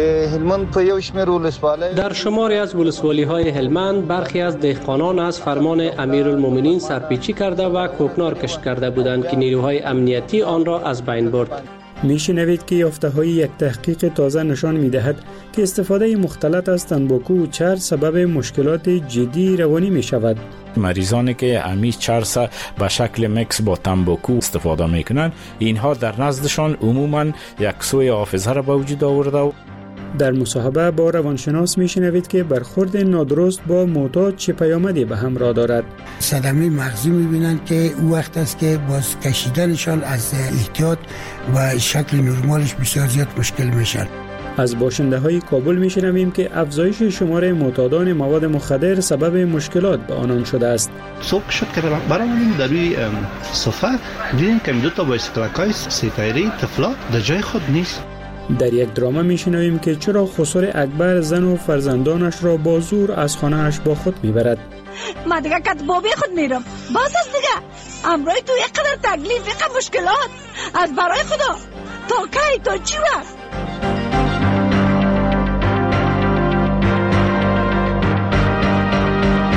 در شماری از ولسوالی‌های هلمند برخی از دهقانان از فرمان امیرالمومنین سرپیچی کرده و کوکنار کشت کرده بودند که نیروهای امنیتی آن را از بین برد. میشنوید که یافته‌های یک تحقیق تازه نشان می‌دهد که استفاده مختلط از تنباکو و چرس سبب مشکلات جدی روانی می‌شود. مریضانی که امی چرس به شکل مکس با تنباکو استفاده میکنند، اینها در نزدشان عموماً یک سوی حافظه را به وجود آورده. در مصاحبه با روانشناس میشنوید که برخورد نادرست با معتاد چه پیامدی به همراه دارد. صدمه مغزی میبینند که او وقت است که باز کشیدنشان از احتیاط و شکل نرمالش بسیار زیاد مشکل میشن. از باشنده های کابل میشنویم که افزایش شمار معتادان مواد مخدر سبب مشکلات به آنان شده است. صبح شد که برامونیم در روی صفحه دیدیم که دو تا بایسکلکای سیتایری طفلا در جای خود نیست. در یک دراما میشنویم که چرا خسرو اکبر زن و فرزندانش را با زور از خانه‌اش با خود میبرد. ما دیگه کت بابی خود میرم. باز از دیگه امروی تو یک قدر تکلیف یک مشکلات از برای خدا تا کی تا چی وقت.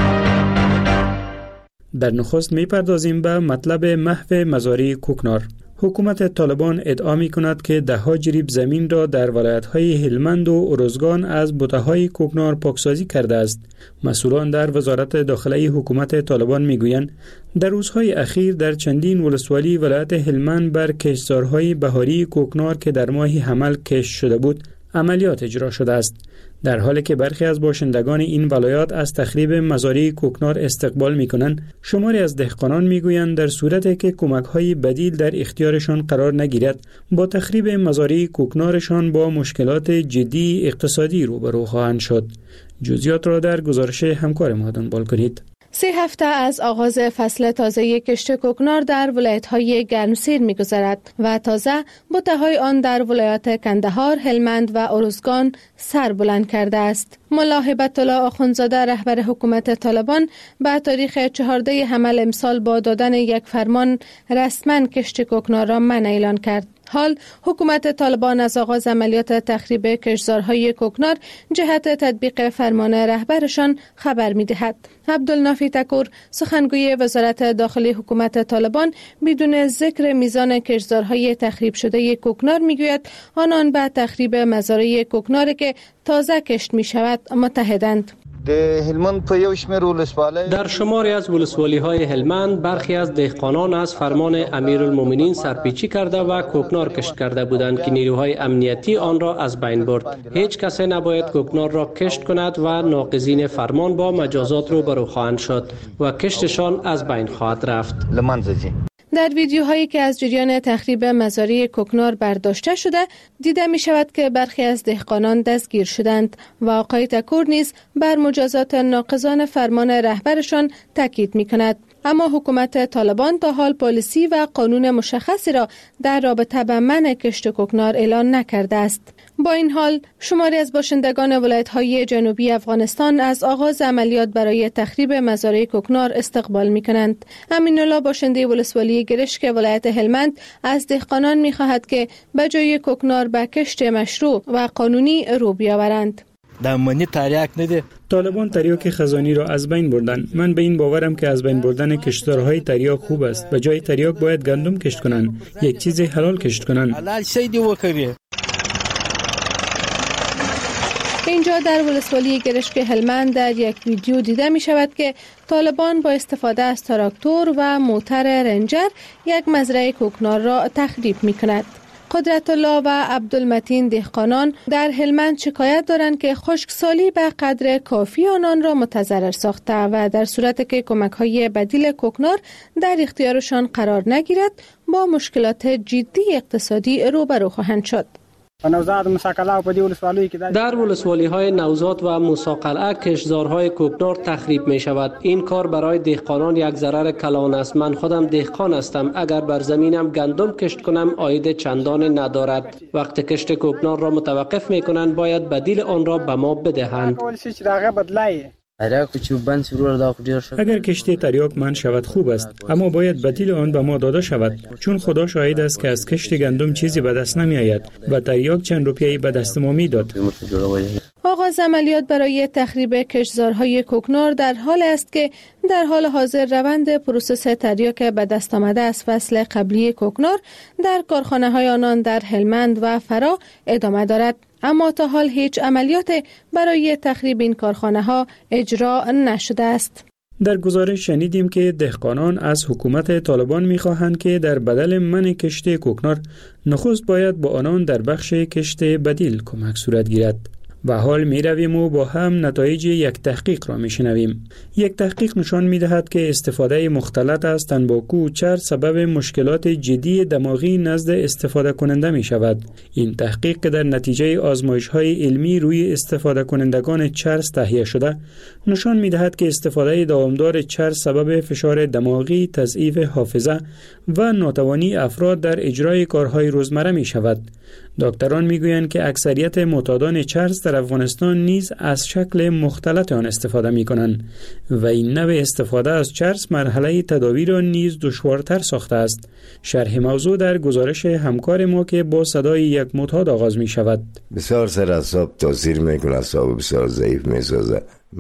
در نخست میپردازیم به مطلب محو مزاری کوکنار. حکومت طالبان ادعا می کند که ده ها جریب زمین را در ولایت‌های هلمند و ارزگان از بوته‌های کوکنار پاکسازی کرده است. مسئولان در وزارت داخلی حکومت طالبان می گویند در روزهای اخیر در چندین ولسوالی ولایت هلمند بر کشتزارهای بهاری کوکنار که در ماه حمل کشت شده بود عملیات اجرا شده است، در حالی که برخی از باشندگان این ولایات از تخریب مزارع کوکنار استقبال می‌کنند. شماری از دهقانان می‌گویند در صورتی که کمک‌های بدیل در اختیارشان قرار نگیرد با تخریب مزارع کوکنارشان با مشکلات جدی اقتصادی روبرو خواهند شد. جزئیات را در گزارش همکار ما دنبال کنید. سه هفته از آغاز فصل تازه کشت کوکنار در ولایت‌های گرمسیر می‌گذرد و تازه بوته‌های آن در ولایات کندهار، هلمند و ارزگان سر بلند کرده است. ملا هبت الله آخوندزاده رهبر حکومت طالبان به تاریخ چهاردهم حمل امسال با دادن یک فرمان رسما کشت کوکنار را منع اعلان کرد. حال حکومت طالبان از آغاز عملیات تخریب کشتزارهای کوکنار جهت تطبیق فرمان رهبرشان خبر می‌دهد. عبدالنافی تکور سخنگوی وزارت داخلی حکومت طالبان بدون ذکر میزان کشتزارهای تخریب شده کوکنار میگوید آنان به تخریب مزارع کوکنار که تازه کشت می شود متحدند. در شماری از ولسوالی‌های هلمند برخی از دهقانان از فرمان امیرالمومنین سرپیچی کرده و کوکنار کشت کرده بودند که نیروهای امنیتی آن را از بین برد. هیچ کسی نباید کوکنار را کشت کند و ناقضین فرمان با مجازات روبرو خواهند شد و کشتشان از بین خواهد رفت. در ویدیوهایی که از جریان تخریب مزارع کوکنار برداشته شده دیده می شود که برخی از دهقانان دستگیر شدند و آقای تکور نیز بر مجازات ناقضان فرمان رهبرشان تاکید می کند. اما حکومت طالبان تا حال پالیسی و قانون مشخصی را در رابطه با منع کشت کوکنار اعلان نکرده است. با این حال شماری از باشندگان ولایت‌های جنوبی افغانستان از آغاز عملیات برای تخریب مزارع کوکنار استقبال می‌کنند. امین الله باشنده ولسوالی گرشک ولایت هلمند از دهقانان می‌خواهد که به جای کوکنار به کشت مشروع و قانونی رو بیاورند. دمانی تریاک نده. طالبان تریاک خزانی را از بین بردن. من به این باورم که از بین بردن کشتزارهای تریاک خوب است. به جای تریاک باید گندم کشت کنند. یک چیز حلال کشت کنند. حلال شیدی وکړي. اینجا در ولسوالی گرشک هلمند در یک ویدیو دیده می شود که طالبان با استفاده از تراکتور و موتر رنجر یک مزرعه کوکنار را تخریب می کند. قدرت الله و عبدالمتین دهقانان در هلمند شکایت دارند که خشکسالی به قدر کافی آنان را متضرر ساخته و در صورت که کمک‌های بدیل کوکنار در اختیارشان قرار نگیرد با مشکلات جدی اقتصادی روبرو خواهند شد. در ولسوالی‌های نوزاد و موسی کشتزارهای کوکنار تخریب می شود. این کار برای دهقانان یک ضرر کلان است. من خودم دهقان هستم. اگر بر زمینم گندم کشت کنم عاید چندان ندارد. وقتی کشت کوکنار را متوقف می کنند باید بدیل آن را به ما بدهند. اگر کشتی تریاک من شود خوب است، اما باید بدیل آن به ما داده شود، چون خدا شاهد است که از کشت گندم چیزی به دست نمی آید و تریاک چند روپیه‌ای به دست ما می داد. آغاز عملیات برای تخریب کشتزارهای کوکنار در حال است که در حال حاضر روند پروسس تریاک به دست آمده از فصل قبلی کوکنار در کارخانه‌های آنان در هلمند و فرا ادامه دارد. اما تا حال هیچ عملیات برای تخریب این کارخانه ها اجرا نشده است. در گزارش شنیدیم که دهقانان از حکومت طالبان می‌خواهند که در بدل منع کشت کوکنار نخست باید با آنان در بخش کشت بدیل کمک صورت گیرد. و حال می رویم و با هم نتایج یک تحقیق را می شنویم. یک تحقیق نشان می دهد که استفاده مختلط از تنباکو و چرس سبب مشکلات جدی دماغی نزد استفاده کننده می شود. این تحقیق که در نتیجه آزمایش های علمی روی استفاده کنندگان چرس تهیه شده نشان می دهد که استفاده داومدار چرس سبب فشار دماغی، تضعیف حافظه و ناتوانی افراد در اجرای کارهای روزمره می شود. دکتران می گویند که اکثریت معتادان چرس در در افغانستان نیز از شکل مختلط آن استفاده می کنند و این نوع استفاده از چرس مرحله تداوی را نیز دشوارتر ساخته است. شرح موضوع در گزارش همکار ما که با صدای یک معتاد آغاز می شود. بسیار سر اعصاب تاثیر میکنه، اعصاب بسیار ضعیف میسازه.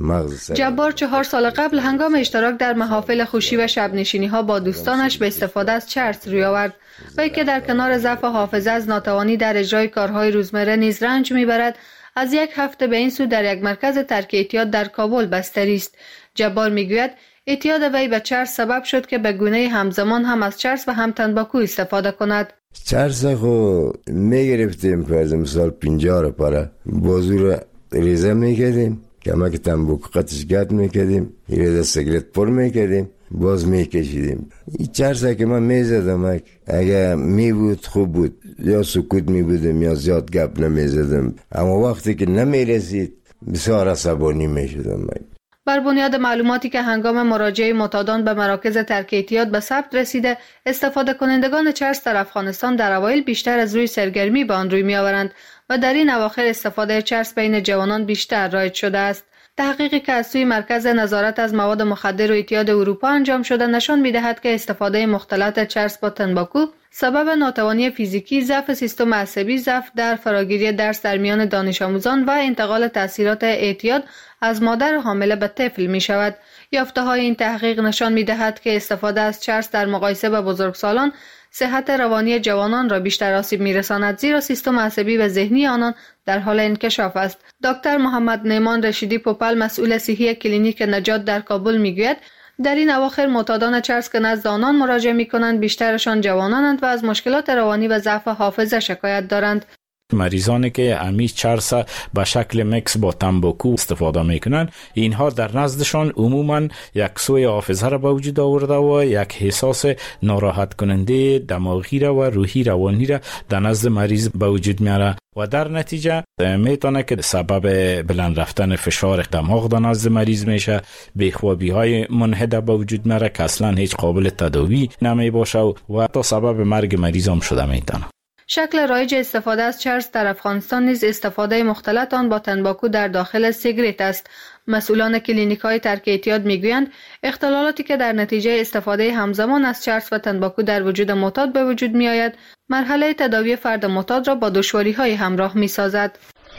جبار چهار سال قبل هنگام اشتراک در محافل خوشی و شب نشینی ها با دوستانش به استفاده از چرس روی آورد. وی که در کنار ضعف حافظه از ناتوانی در اجرای کارهای روزمره نیز رنج میبرد، از یک هفته به این سو در یک مرکز ترک اعتیاد در کابل بستری است. جبار میگوید اعتیاد وی به چرس سبب شد که به گونه همزمان هم از چرس و هم تنباکو استفاده کند. چرس خو میگرفتیم فرض مثال پنجاه رو پاره بازو رو ریزه میکردیم، کمک تنباکو قطش گرد میکردیم، ریزه سیگرت پر میکردیم، باز میکشیدیم. این چرسه که من میزدم اگه میبود خوب بود، یا سکوت میبودم یا زیاد گپ نمیزدم، اما وقتی که نمیرسید بسیار عصبانی میشدم. بر بنیاد معلوماتی که هنگام مراجعه معتادان به مراکز ترک اعتیاد به ثبت رسیده، استفاده کنندگان چرس در افغانستان در اوایل بیشتر از روی سرگرمی به آن روی میآورند و در این اواخر استفاده چرس بین جوانان بیشتر رایج شده است. تحقیقی که از سوی مرکز نظارت از مواد مخدر و اعتیاد اروپا انجام شده نشان می‌دهد که استفاده مختلط چرس با تنباکو سبب ناتوانی فیزیکی، ضعف سیستم عصبی، ضعف در فراگیری درس در میان دانش آموزان و انتقال تاثیرات اعتیاد از مادر حامله به طفل می شود. یافته‌های این تحقیق نشان می‌دهد که استفاده از چرس در مقایسه با بزرگسالان صحت روانی جوانان را بیشتر آسیب می‌رساند، زیرا سیستم عصبی و ذهنی آنان در حال انکشاف است. دکتر محمد نیمان رشیدی پوپل، مسئول صحی کلینیک نجات در کابل میگوید در این اواخر معتادان چرس که نزد آنان مراجعه می‌کنند بیشترشان جوانانند و از مشکلات روانی و ضعف حافظه شکایت دارند. مریضانی که همیش چرس به شکل مکس با تنباکو استفاده میکنن، اینها در نزدشان عموما یک سوی حافظه را به وجود آورده و یک احساس ناراحت کننده دماغی را و روحی روانی را در نزد مریض به وجود میاره و در نتیجه میتونه که سبب بلند رفتن فشار دماغ در نزد مریض میشه، بیخوابی های منحده به وجود میاره که اصلا هیچ قابل تداوی نمی باشه و تا سبب مرگ مریض هم شده میتونه. شکل رایج استفاده از چرس در افغانستان نیز استفاده مختلط آن با تنباکو در داخل سیگریت است. مسئولان کلینیک‌های ترک اعتیاد میگویند اختلالاتی که در نتیجه استفاده همزمان از چرس و تنباکو در وجود معتاد به وجود میآید، مرحله تداوی فرد معتاد را با دشواری‌های همراه می‌سازد.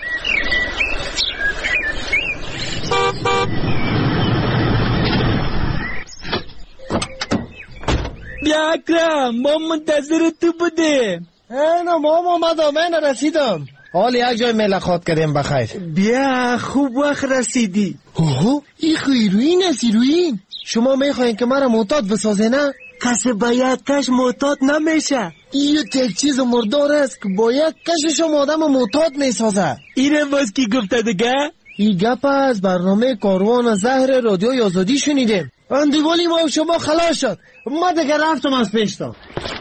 بیا اکرم، ما منتظر تو بودیم. اینا مام اومدم، من رسیدم. حال یک جای ملاقات کردیم بخیر. بیا خوب وقت رسیدی. اوه این خیروین است. ایروین شما میخواین که مرا معتاد بسازه نه؟ کسی با یک کش معتاد نمیشه. این یک چیز مردار است که با یک کشش هم آدم معتاد میسازه. اینه باز کی گفته دیگه؟ این گپ از برنامه کاروان زهر رادیوی آزادی شنیدیم. اندیوالی ما شما خلاص شد، ما دیگه رفتم از پیشتا.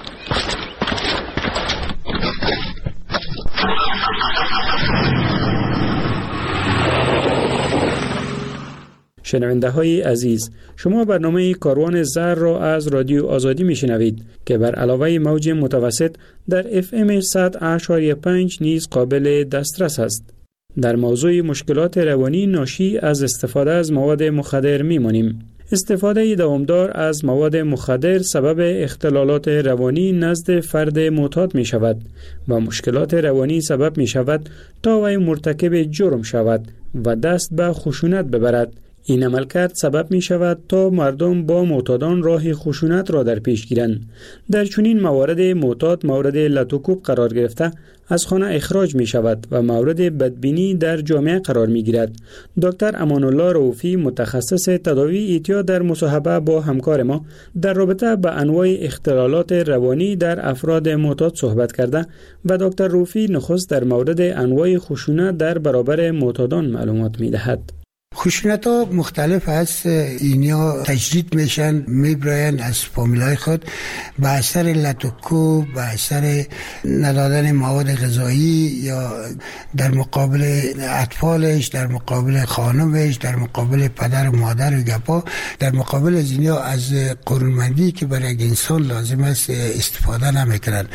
شنونده های عزیز، شما برنامه کاروان زهر را از رادیو آزادی می شنوید که بر علاوه موج متوسط در اف ام صد و پنج نیز قابل دسترس است. در موضوع مشکلات روانی ناشی از استفاده از مواد مخدر می مانیم. استفاده دوامدار از مواد مخدر سبب اختلالات روانی نزد فرد معتاد می شود و مشکلات روانی سبب می شود تا وی مرتکب جرم شود و دست به خشونت ببرد. این عملکرد سبب می شود تا مردم با معتادان راه خشونت را در پیش گیرند. در چنین موارد معتاد مورد لطوکوب قرار گرفته از خانه اخراج می شود و مورد بدبینی در جامعه قرار می گیرد. دکتر امان الله رؤوفی، متخصص تداوی اعتیاد، در مصاحبه با همکار ما در رابطه با انواع اختلالات روانی در افراد معتاد صحبت کرده و دکتر رؤوفی نخست در مورد انواع خشونت در برابر معتادان معلومات می دهد. خشونت ها مختلف است. اینیا تجدید میشن، میبراین از فامیلای خود به اثر لطوکو، به اثر ندادن مواد غذایی یا در مقابل اطفالش، در مقابل خانمش، در مقابل پدر و مادر و گپا، در مقابل از اینیا از قرونمندی که برای یک انسان لازم است استفاده نمیکنن.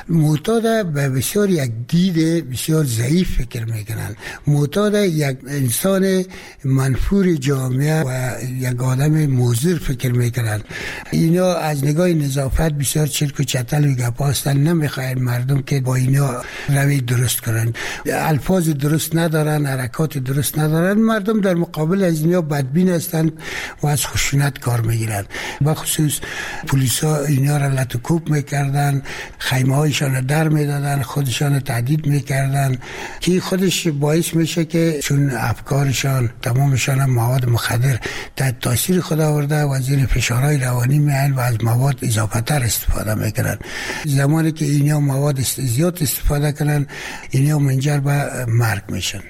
معتاد به بسیار یک دید بسیار ضعیف فکر میکنن. معتاد یک انسان منفور جامعه و یک آدم موزر فکر میکنن. اینا از نگاه نظافت بسیار چرک و چتل و گپا هستن. نمیخواین مردم که با اینا روی درست کنن، الفاظ درست ندارن، حرکات درست ندارن. مردم در مقابل از اینا بدبین هستن و از خشونت کار میگیرن. بخصوص پلیسا اینا را لطوکوب میکردن، خیمه هایشان در میدادن، خودشان تهدید میکردن که خودش باعث میشه که چون افکارشان تمامشان مواد مخدر تحت تاثیر خود آورده و زیر فشارهای روانی میان و از مواد اضافه تر استفاده میکنن. زمانی که اینا مواد زیاد استفاده کنن اینا منجر به مرگ میشن.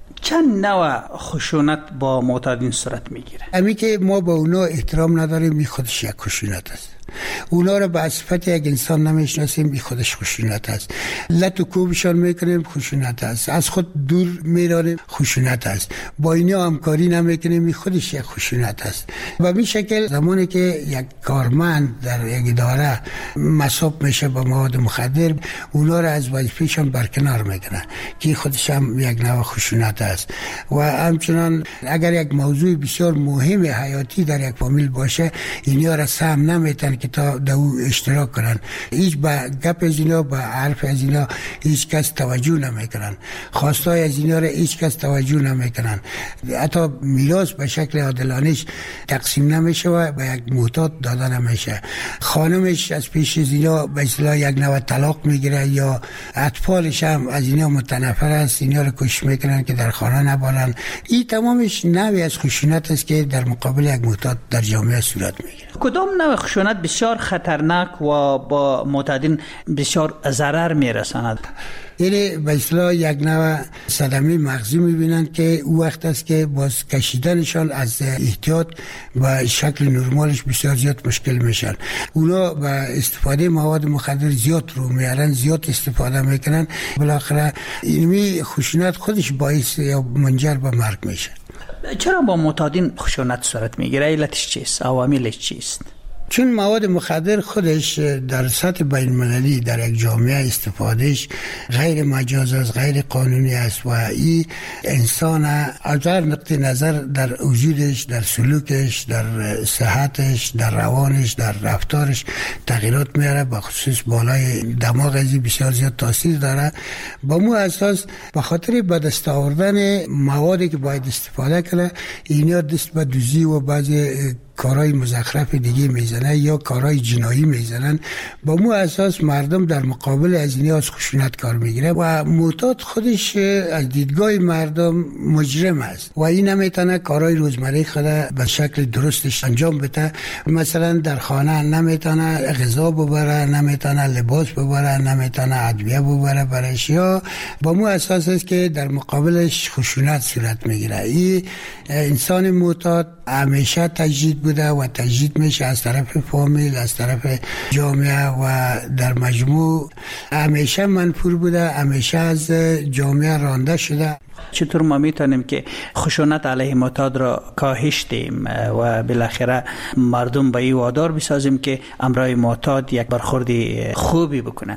چند نوع خشونت با معتادین صورت میگیره؟ امی که ما با اونا احترام نداریم می خودش یک خشونت است. اونا را به صفت یک انسان نمیشناسیم، بی خودش خشونت است. لط و کوبشان میکنیم، خشونت است. از خود دور میرانیم، خشونت است. با اینا همکاری نمیکنیم، بی خودش یک خشونت است. و به شکل زمانی که یک کارمند در یک اداره مصاب میشه با مواد مخدر، اونا را از وظیفه‌شان برکنار میکنن که خودش هم یک نوع خشونت است. و همچنان اگر یک موضوع بسیار مهم حیاتی در یک فامیل باشه، اینا را سهم نمیتن که تا دو اشتراک کنن. هیچ با گپ از اینا، با حرف از اینا هیچ کس توجه نمیکنن. خواستای از اینا را هیچ کس توجه نمیکنن. حتی میراث به شکل عادلانش تقسیم نمیشه و به یک معتاد داده نمیشه. خانمش از پیش از اینا به اصطلاح یک نوع طلاق میگیره یا اطفالش هم از اینا متنفر است، اینا را کش میکنن که در خانه نبالن. این تمامش نوعی از خشونت است که در مقابل یک معتاد در جامعه صورت میگیره. کدام نوع خشونت بسیار خطرناک و با معتادین بسیار ضرر میرساند؟ یعنی به اصطلاح یک نوع صدمه مغزی میبینند که او وقت است که باز کشیدنشان از احتیاط و شکل نرمالش بسیار زیاد مشکل میشن. اونا با استفاده مواد مخدر زیاد رو میارن، زیاد استفاده میکنن، بالاخره اینمی خشونت خودش باعث یا منجر به مرگ میشه. چرا با معتادین خشونت صورت میگیره؟ علتش چیست؟ عواملش چیست؟ چون مواد مخدر خودش در سطح بین المللی در یک جامعه استفادهش غیر مجاز است، غیر قانونی است و این انسان از هر نقطه نظر در وجودش، در سلوکش، در صحتش، در روانش، در رفتارش تغییرات میاره. به خصوص بالای دماغ ازی بسیار زیاد تاثیر داره. با مو اساس به خاطر به دست آوردن موادی که باید استفاده کنه، اینا دست به دوزی و بعضی کارهای مزخرف دیگه میزنن یا کارهای جنایی میزنن. با مو اساس مردم در مقابل از اینها از خشونت کار میگیره و معتاد خودش از دیدگاه مردم مجرم است و این نمیتونه کارهای روزمره خود به شکل درستش انجام بده. مثلا در خانه نمیتونه غذا ببره، نمیتونه لباس ببره، نمیتونه ادویه ببره برش، یا با مو اساس است که در مقابلش خشونت صورت میگیره. این انسان معتاد همیشه تجدید بوده و تجدید میشه از طرف فامیل، از طرف جامعه و در مجموع همیشه منفور بوده، همیشه از جامعه رانده شده. چطور ما میتونیم که خشونت علیه معتاد را کاهش دیم و بالاخره مردم به این وادار بسازیم که امرای معتاد یک برخوردی خوبی بکنن؟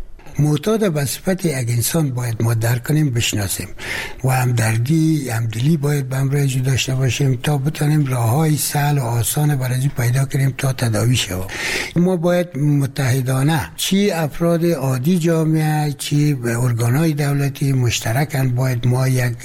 معتاد به صفت یک انسان باید ما درک کنیم، بشناسیم و همدردی، همدلی باید به همراهش داشته باشیم تا بتونیم راههای سهل و آسان برای پیدا کنیم تا تداوی شود. ما باید متحدانه، چی افراد عادی جامعه، چی ارگانهای دولتی مشترکاً، باید ما یک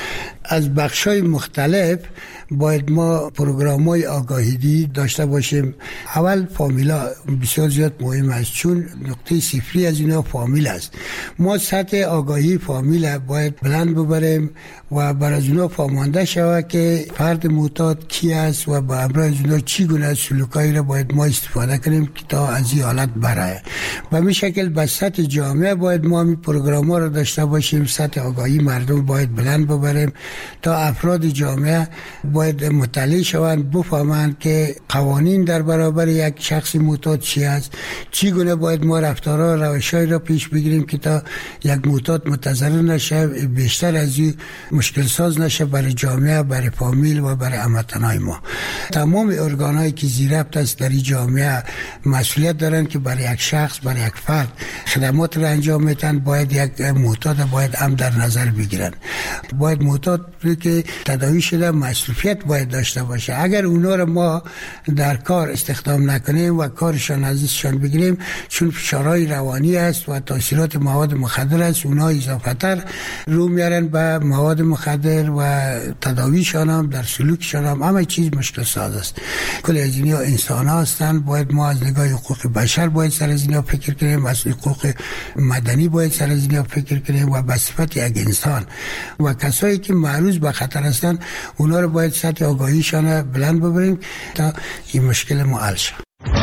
از بخشای مختلف باید ما پروگرام‌های آگاهی داشته باشیم. اول فامیلا بسیار زیاد مهم است، چون نقطه صفری از اینا فامیل است. ما سطح آگاهی فامیل باید بلند ببریم و برای اونا فهمانده شود که فرد معتاد کی است و با همراه اونا چی گونه سلوکایی را باید ما استفاده کنیم که تا از این حالت برای. و به شکل به سطح جامعه باید ما این پروگرام‌ها را داشته باشیم. سطح آگاهی مردم باید بلند ببریم تا افراد جامعه باید مطلع شوند، بفهمند که قوانین در برابر یک شخص معتاد چی است، چی گونه باید ما رفتارها روش‌های را پیش بگیریم که تا یک معتاد متضرر نشه، بیشتر از این مشکل ساز نشه برای جامعه، برای فامیل و برای هموطنان ما. تمام ارگان‌هایی که زیر ربط است در این جامعه مسئولیت دارند که برای یک شخص، برای یک فرد خدمات را انجام میدن. باید یک معتاد باید هم در نظر بگیرن. باید معتاد که تداوی شده مصروفیت باید داشته باشه. اگر اونا را ما در کار استخدام نکنیم و کارشان ازشان بگیریم، چون فشارهای روانی است و تاثیرات مواد مخدر است، اونا اضافه تر رو میارن به مواد مخدر و تداویشان هم در سلوکشان هم همه چیز مشکل ساز است. کل از اینها انسان هستند. باید ما از نگاه حقوق بشر باید سر از اینها فکر کنیم، از حقوق مدنی باید سر از اینها فکر کنیم و به صفت یک انسان و کسایی که معرض به خطر هستند اونا رو باید سطح آگاهیشان بلند ببریم تا این مشکل ما حل شود.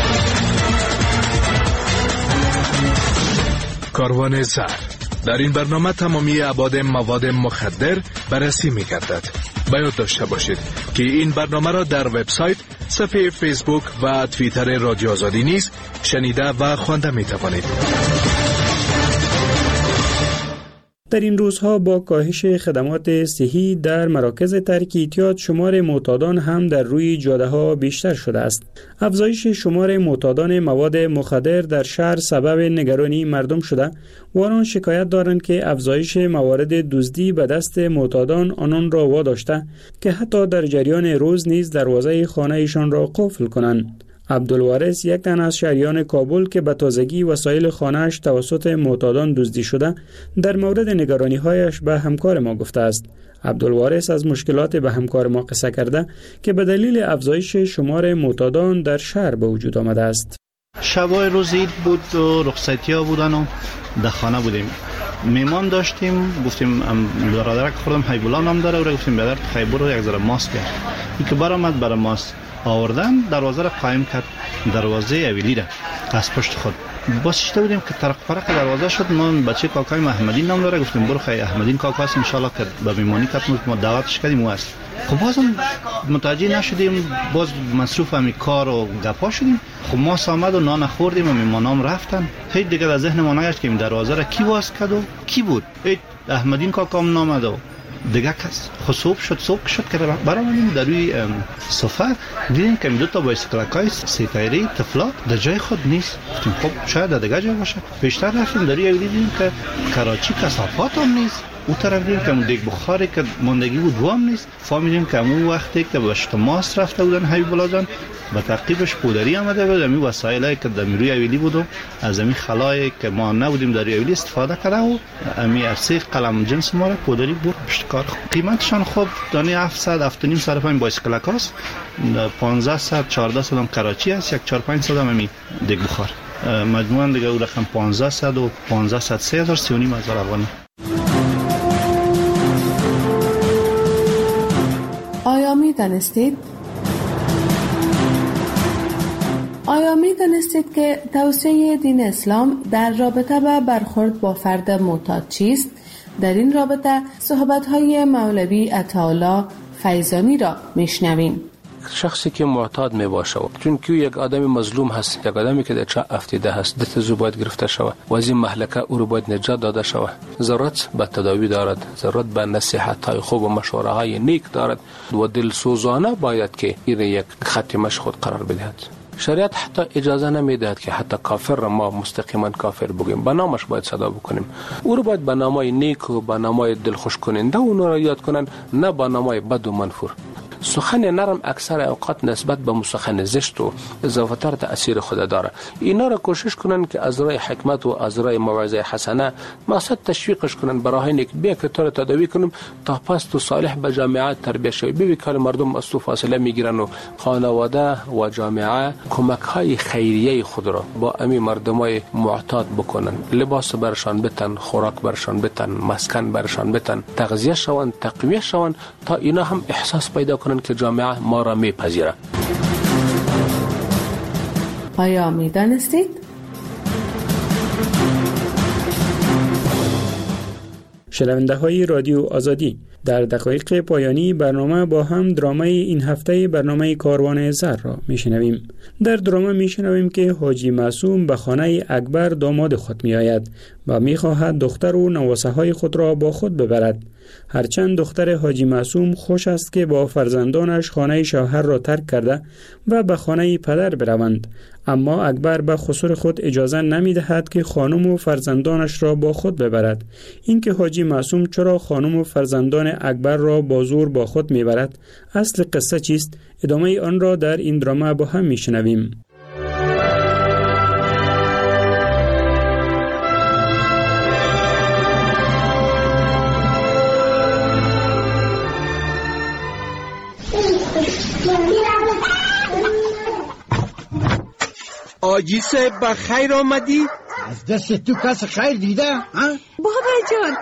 کاروان زهر. در این برنامه تمامی ابعاد مواد مخدر بررسی می‌گردد. باید داشته باشید که این برنامه را در وبسایت، صفحه فیسبوک و توییتر رادیو آزادی نیز شنیده و خوانده می‌توانید. در این روزها با کاهش خدمات صحی در مراکز ترک اعتیاد، شمار معتادان هم در روی جاده‌ها بیشتر شده است. افزایش شمار معتادان مواد مخدر در شهر سبب نگرانی مردم شده و آنان شکایت دارند که افزایش موارد دزدی به دست معتادان آنان را واداشته که حتی در جریان روز نیز دروازه خانه‌شان را قفل کنند. عبدالوارث، یک تن از شهریان کابل که به تازگی وسایل خانه‌اش توسط معتادان دزدی شده، در مورد نگرانی‌هایش به همکار ما گفته است. عبدالوارث از مشکلات به همکار ما قصه کرده که به دلیل افزایش شمار معتادان در شهر به وجود آمده است. شبای روز عید بود و رخصتی‌ها بودن و در خانه بودیم. میمان داشتیم، گفتیم برادرک خوردم حیبولا نام داره و گفتیم برادر خیبر رو یک ذره ماست بیار. این که برآمد برای ماست آوردن، دروازه را قایم کرد، دروازه اویلی را از پشت خود باز شده بودیم که طرق فرق دروازه شد. ما بچه کاکای احمدین نام داره، گفتیم برو خیلی احمدین کاکا است ان شاء الله که به میمانی کردیم، ما دعوتش کردیم. او است خب بازم متوجه نشدیم، باز مصروف همین کار و گپا شدیم. خب ما آمد و نان خوردیم و میمانام رفتن. هیچ دیگه در ذهن ما نگشت که این دروازه را کی باز کرد و کی بود. احمدین کاکام نامد و دیگه کس. خب صبح شد صبح شد که برآمدیم در روی سفر دیدیم که دو تا بایسکل‌های سه تایره طفلا در جای خود نیست. گفتیم خب شاید در دیگه جا باشه. بیشتر رفتیم در روی دیدیم که کراچی کثافات هم نیست. او طرف دیدیم که اون دیگ بخاری که ماندگی بود و هم نیست. فهمیدیم که اون وقتی که به شتماس رفته بودن حبیب الله جان، به تعقیبش پودری آمده بود، امی وسایلی که در روی اویلی بود و از امی خلایی که ما نبودیم در روی اویلی استفاده کرده و امی ارسی قلم جنس ما را پودری برد پشت کار. قیمتشان خوب دانی هفتصد هفت و نیم صرف این بایسکلک هاست، پانزده چهارده صد هم کراچی است، یک چهار پنج صد هم امی دیگ بخار. مجموعاً دیگه او رقم پانزده صد و پانزده صد سه هزار سی و نیم هزار افغانی. آیا می دانستید؟ آیا می دانستید که توصیه دین اسلام در رابطه با برخورد با فرد معتاد چیست؟ در این رابطه صحبت‌های مولوی عطاالله فیضانی را میشنویم. شخصی که معتاد می باشه، چون که یک آدم مظلوم هست، یک آدمی که در چه افتیده هست، دست زو باید گرفته شود و از این مهلکه او رو باید نجات داده شود. ضرورت به تداوی دارد، ضرورت به نصیحت های خوب و مشوره های نیک دارد و دلسوزانه باید که این یک خط مشی خود قرار بدهد. شریعت حتی اجازه نمیدهد که حتی کافر را ما مستقیما کافر بگیم، به نامش باید صدا بکنیم. او رو باید به نامای نیک و به نامای دلخوش کننده اون را یاد کنن، نه به نامای بد و منفور. سخن نرم اکثر اوقات نسبت به سخن زشت و اضافه تر تأثیر خود داره. اینا را کوشش کنن که از راه حکمت و از راه موعظه حسنه مقصد تشویقش کنن، برای اینکه بیا که تو را تداوی کنیم تا پس تو صالح به جامعه تربیت شوی. ببین که مردم از تو فاصله میگیرن و خانواده و جامعه کمک های خیریه خود را با امی مردمای معتاد بکنن، لباس برشان بتن، خوراک برشان بتن، مسکن برشان بتن، تغذیه شون، تقویه شون، تا اینا هم احساس پیدا کنن که جامعه ما را میپذیره. آیا میدانستید؟ شنونده های رادیو آزادی، در دقایق پایانی برنامه با هم درامای این هفته برنامه کاروان زر را میشنویم. در درامه میشنویم که حاجی معصوم به خانه اکبر داماد خود می آید و میخواهد دختر و نواسه های خود را با خود ببرد. هرچند دختر حاجی معصوم خوش است که با فرزندانش خانه شوهر را ترک کرده و به خانه پدر بروند، اما اکبر به خسر خود اجازه نمی دهد که خانم و فرزندانش را با خود ببرد. اینکه حاجی معصوم چرا خانم و فرزندان اکبر را با زور با خود می برد، اصل قصه چیست؟ ادامه آن را در این درامه با هم می شنویم. آجی صاحب با خیر آمدی؟ از دست تو کس خیر دیده؟ ها؟ بابا جان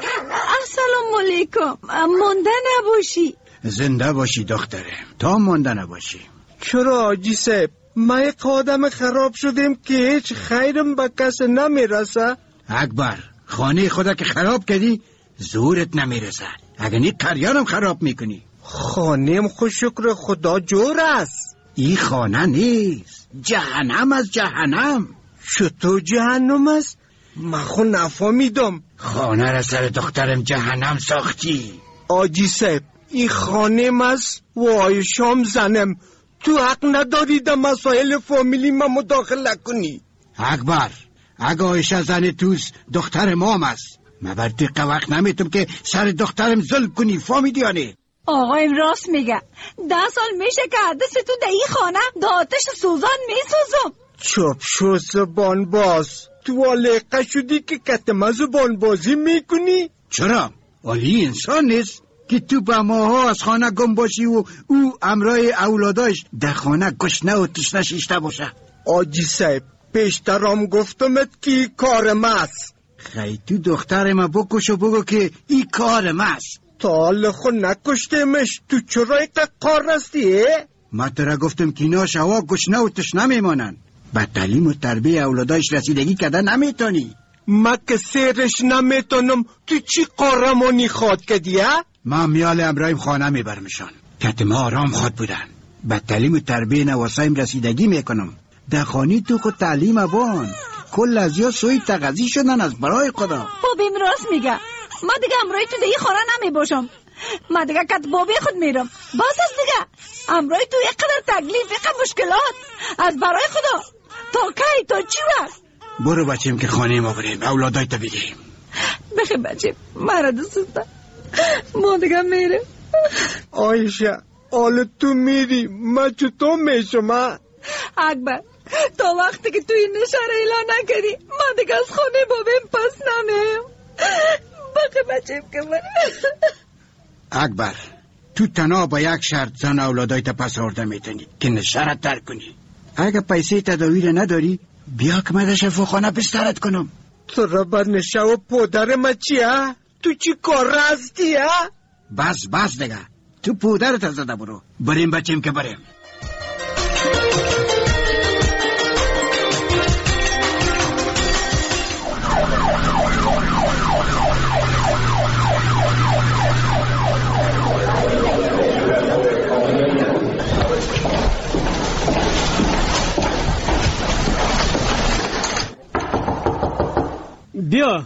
السلام علیکم. مانده نباشی. زنده باشی دختره، تا مانده نباشی. چرا آجی صاحب؟ ما یک آدم خراب شدیم که هیچ خیرم به کس نمیرسه. اکبر خانه خدا که خراب کردی زورت نمیرسه، اگه نی کریانم خراب میکنی. خانه‌م خوش شکر خدا جور است. این خانه نیست، جهنم از جهنم. چطور جهنم است؟ من خود نفهمیدم. خانه را سر دخترم جهنم ساختی. آجی صاحب این خانه‌م است و آیشام زنم. تو حق نداری در مسائل فامیلی ما مداخله کنی. اکبر اگه آیشه زن توست دختر مام است، من بر دقیقه وقت نمیتم که سر دخترم ظلم کنی. فهمیدی یا نه؟ آقایم راست میگه. ده سال میشه که عدس تو در این خانه دا آتش سوزان میسوزم. چوب شو زبان باز. تو علیقه شدی که کتما زبان بازی میکنی؟ چرا؟ ولی انسان نیست که تو با ماها از خانه گم باشی و او امرای اولاداش در خانه گشنه و تشنه شیشته باشه. آجی صاحب پیشترام گفتمت که ای کارم است. خیلی تو دخترم بکش و بگو که ای کارم است. تا حال خود نکشتیمش، تو چرا ایقه کار رستی؟ ما ترا گفتم که اینا شوا گشنه و تشنه میمانن، با تعلیم و تربیه اولادایش رسیدگی کده نمیتونی. ما که سیرش نمیتونم، تو چی قارمونی خواد کدی ها؟ ما میال امرایم خانه میبرمشان، کت ما آرام خواد بودن. با تعلیم و تربیه نواسایم رسیدگی میکنم. در خانی تو خود تعلیم ابان کل از یا سوی تغذی شدن از برای خدا. بابیم راست میگه. ما دیگه امروی تو دیگه خانه نمی باشم. ما دیگه کت بابی خود میرم. باز از دیگه امروی تو یک قدر تکلیف، یک مشکلات از برای خدا. تا کی تا چی وقت؟ برو بچیم که خانه ما بریم، اولادای تا بگیم. بخی بچیم مرا دوستا ما دیگه میرم. آیشه آل تو میری ما چطور میشم؟ اکبر تا وقتی که تو این نشاره اعلان نکردی ما دیگه از خانه بابیم پس نمیم. بخی بچیم که من اکبر تو تنها با یک شرط زن اولادای تا پس آورده میتونی که نشرت ترک کنی. اگه پیسه تداویر نداری بیا که من در شفاخانه بسترت کنم. تو را بر نشه و پودر ما چی ها؟ تو چی کار راستی ها؟ بس بس دیگه تو پودرت زده برو. بریم بچیم که بریم. بیا.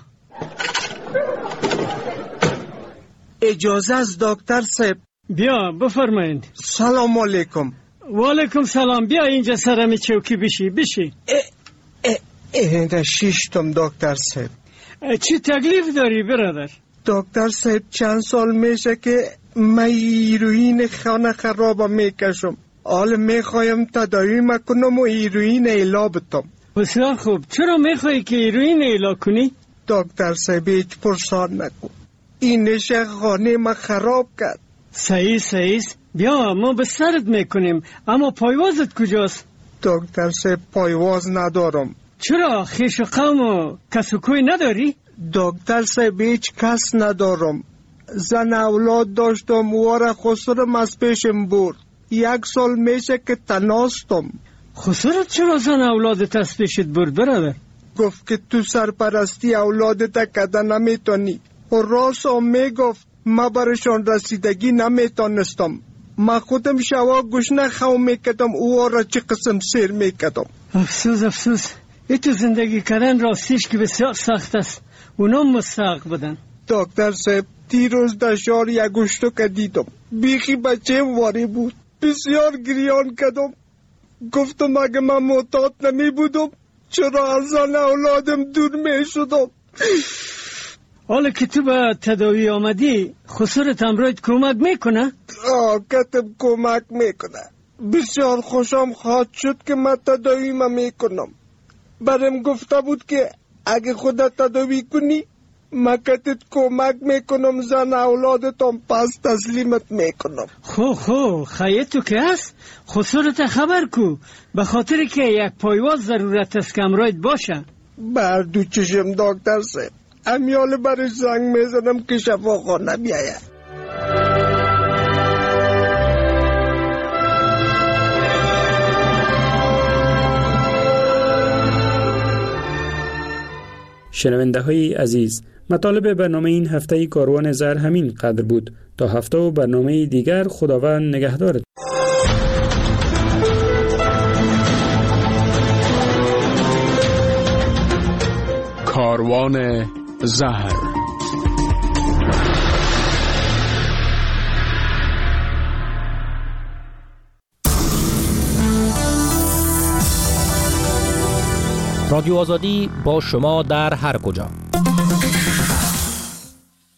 اجازه از دکتر صاحب. بیا بفرمایید. سلام علیکم. و علیکم سلام. بیا اینجا سرمی چوکی بشی بشی. اینجا شیشتم دکتر صاحب. چی تکلیف داری برادر؟ دکتر صاحب چند سال میشه که من هیروئین خانه خراب میکشم. حال میخوایم تداوی مکنم و هیروئین ایلا بتم. بسیار خوب. چرا میخوایی که هیروئین ایلا کنی؟ دکتر صاحب هیچ پرسان نکن. این نشه خانه ما خراب کرد. صحیح صحیح. بیا ما به سرت میکنیم، اما پایوازت کجاست؟ دکتر صاحب پایواز ندارم. چرا خیش و قوم و کس و کوی نداری؟ دکتر صاحب هیچ کس ندارم. زن اولاد داشتم واره خسرم از پیشم برد. یک سال میشه که تناستم. خسرت چرا زن اولادت از پیشت برد برادر؟ گفت که تو سرپرستی اولادت کده نمیتونی. و راست هم میگفت. ما برشان رسیدگی نمیتونستم. ما خودم شوا گوش نخواه میکدم او را چه قسم سیر میکدم. افسوس افسوس. ایتو زندگی کردن راستیش که بسیار سخت است. اونم مستحق بودن. دکتر صاحب دیروز در شهر یک گوشتو که دیدم. بیخی بچه واری بود. بسیار گریان کدم. گفتم اگه من معتاد نمی بودم چرا از زن اولادم دور می شدم. حالا که تو به تداوی آمدی خسرت امروز کمک میکنه؟ آه کتب کمک میکنه. بسیار خوشم خواهد شد که من تداوی ما میکنم. برم گفته بود که اگه خودت تداوی کنی من کتت کمک میکنم زن اولادتم پس تسلیمت میکنم. خو خو خیلی تو که هست خسرت خبر کو به خاطر که یک پایواز ضرورت است که امروز باشه. بر دو چشم دکتر صاحب امیال برش زنگ میزنم که شفاخانه بیاید. شنونده های عزیز، مطالب برنامه این هفته کاروان زر همین قدر بود. تا هفته و برنامه دیگر خداوند نگهدارت. کاروان زهر. رادیو آزادی با شما در هر کجا.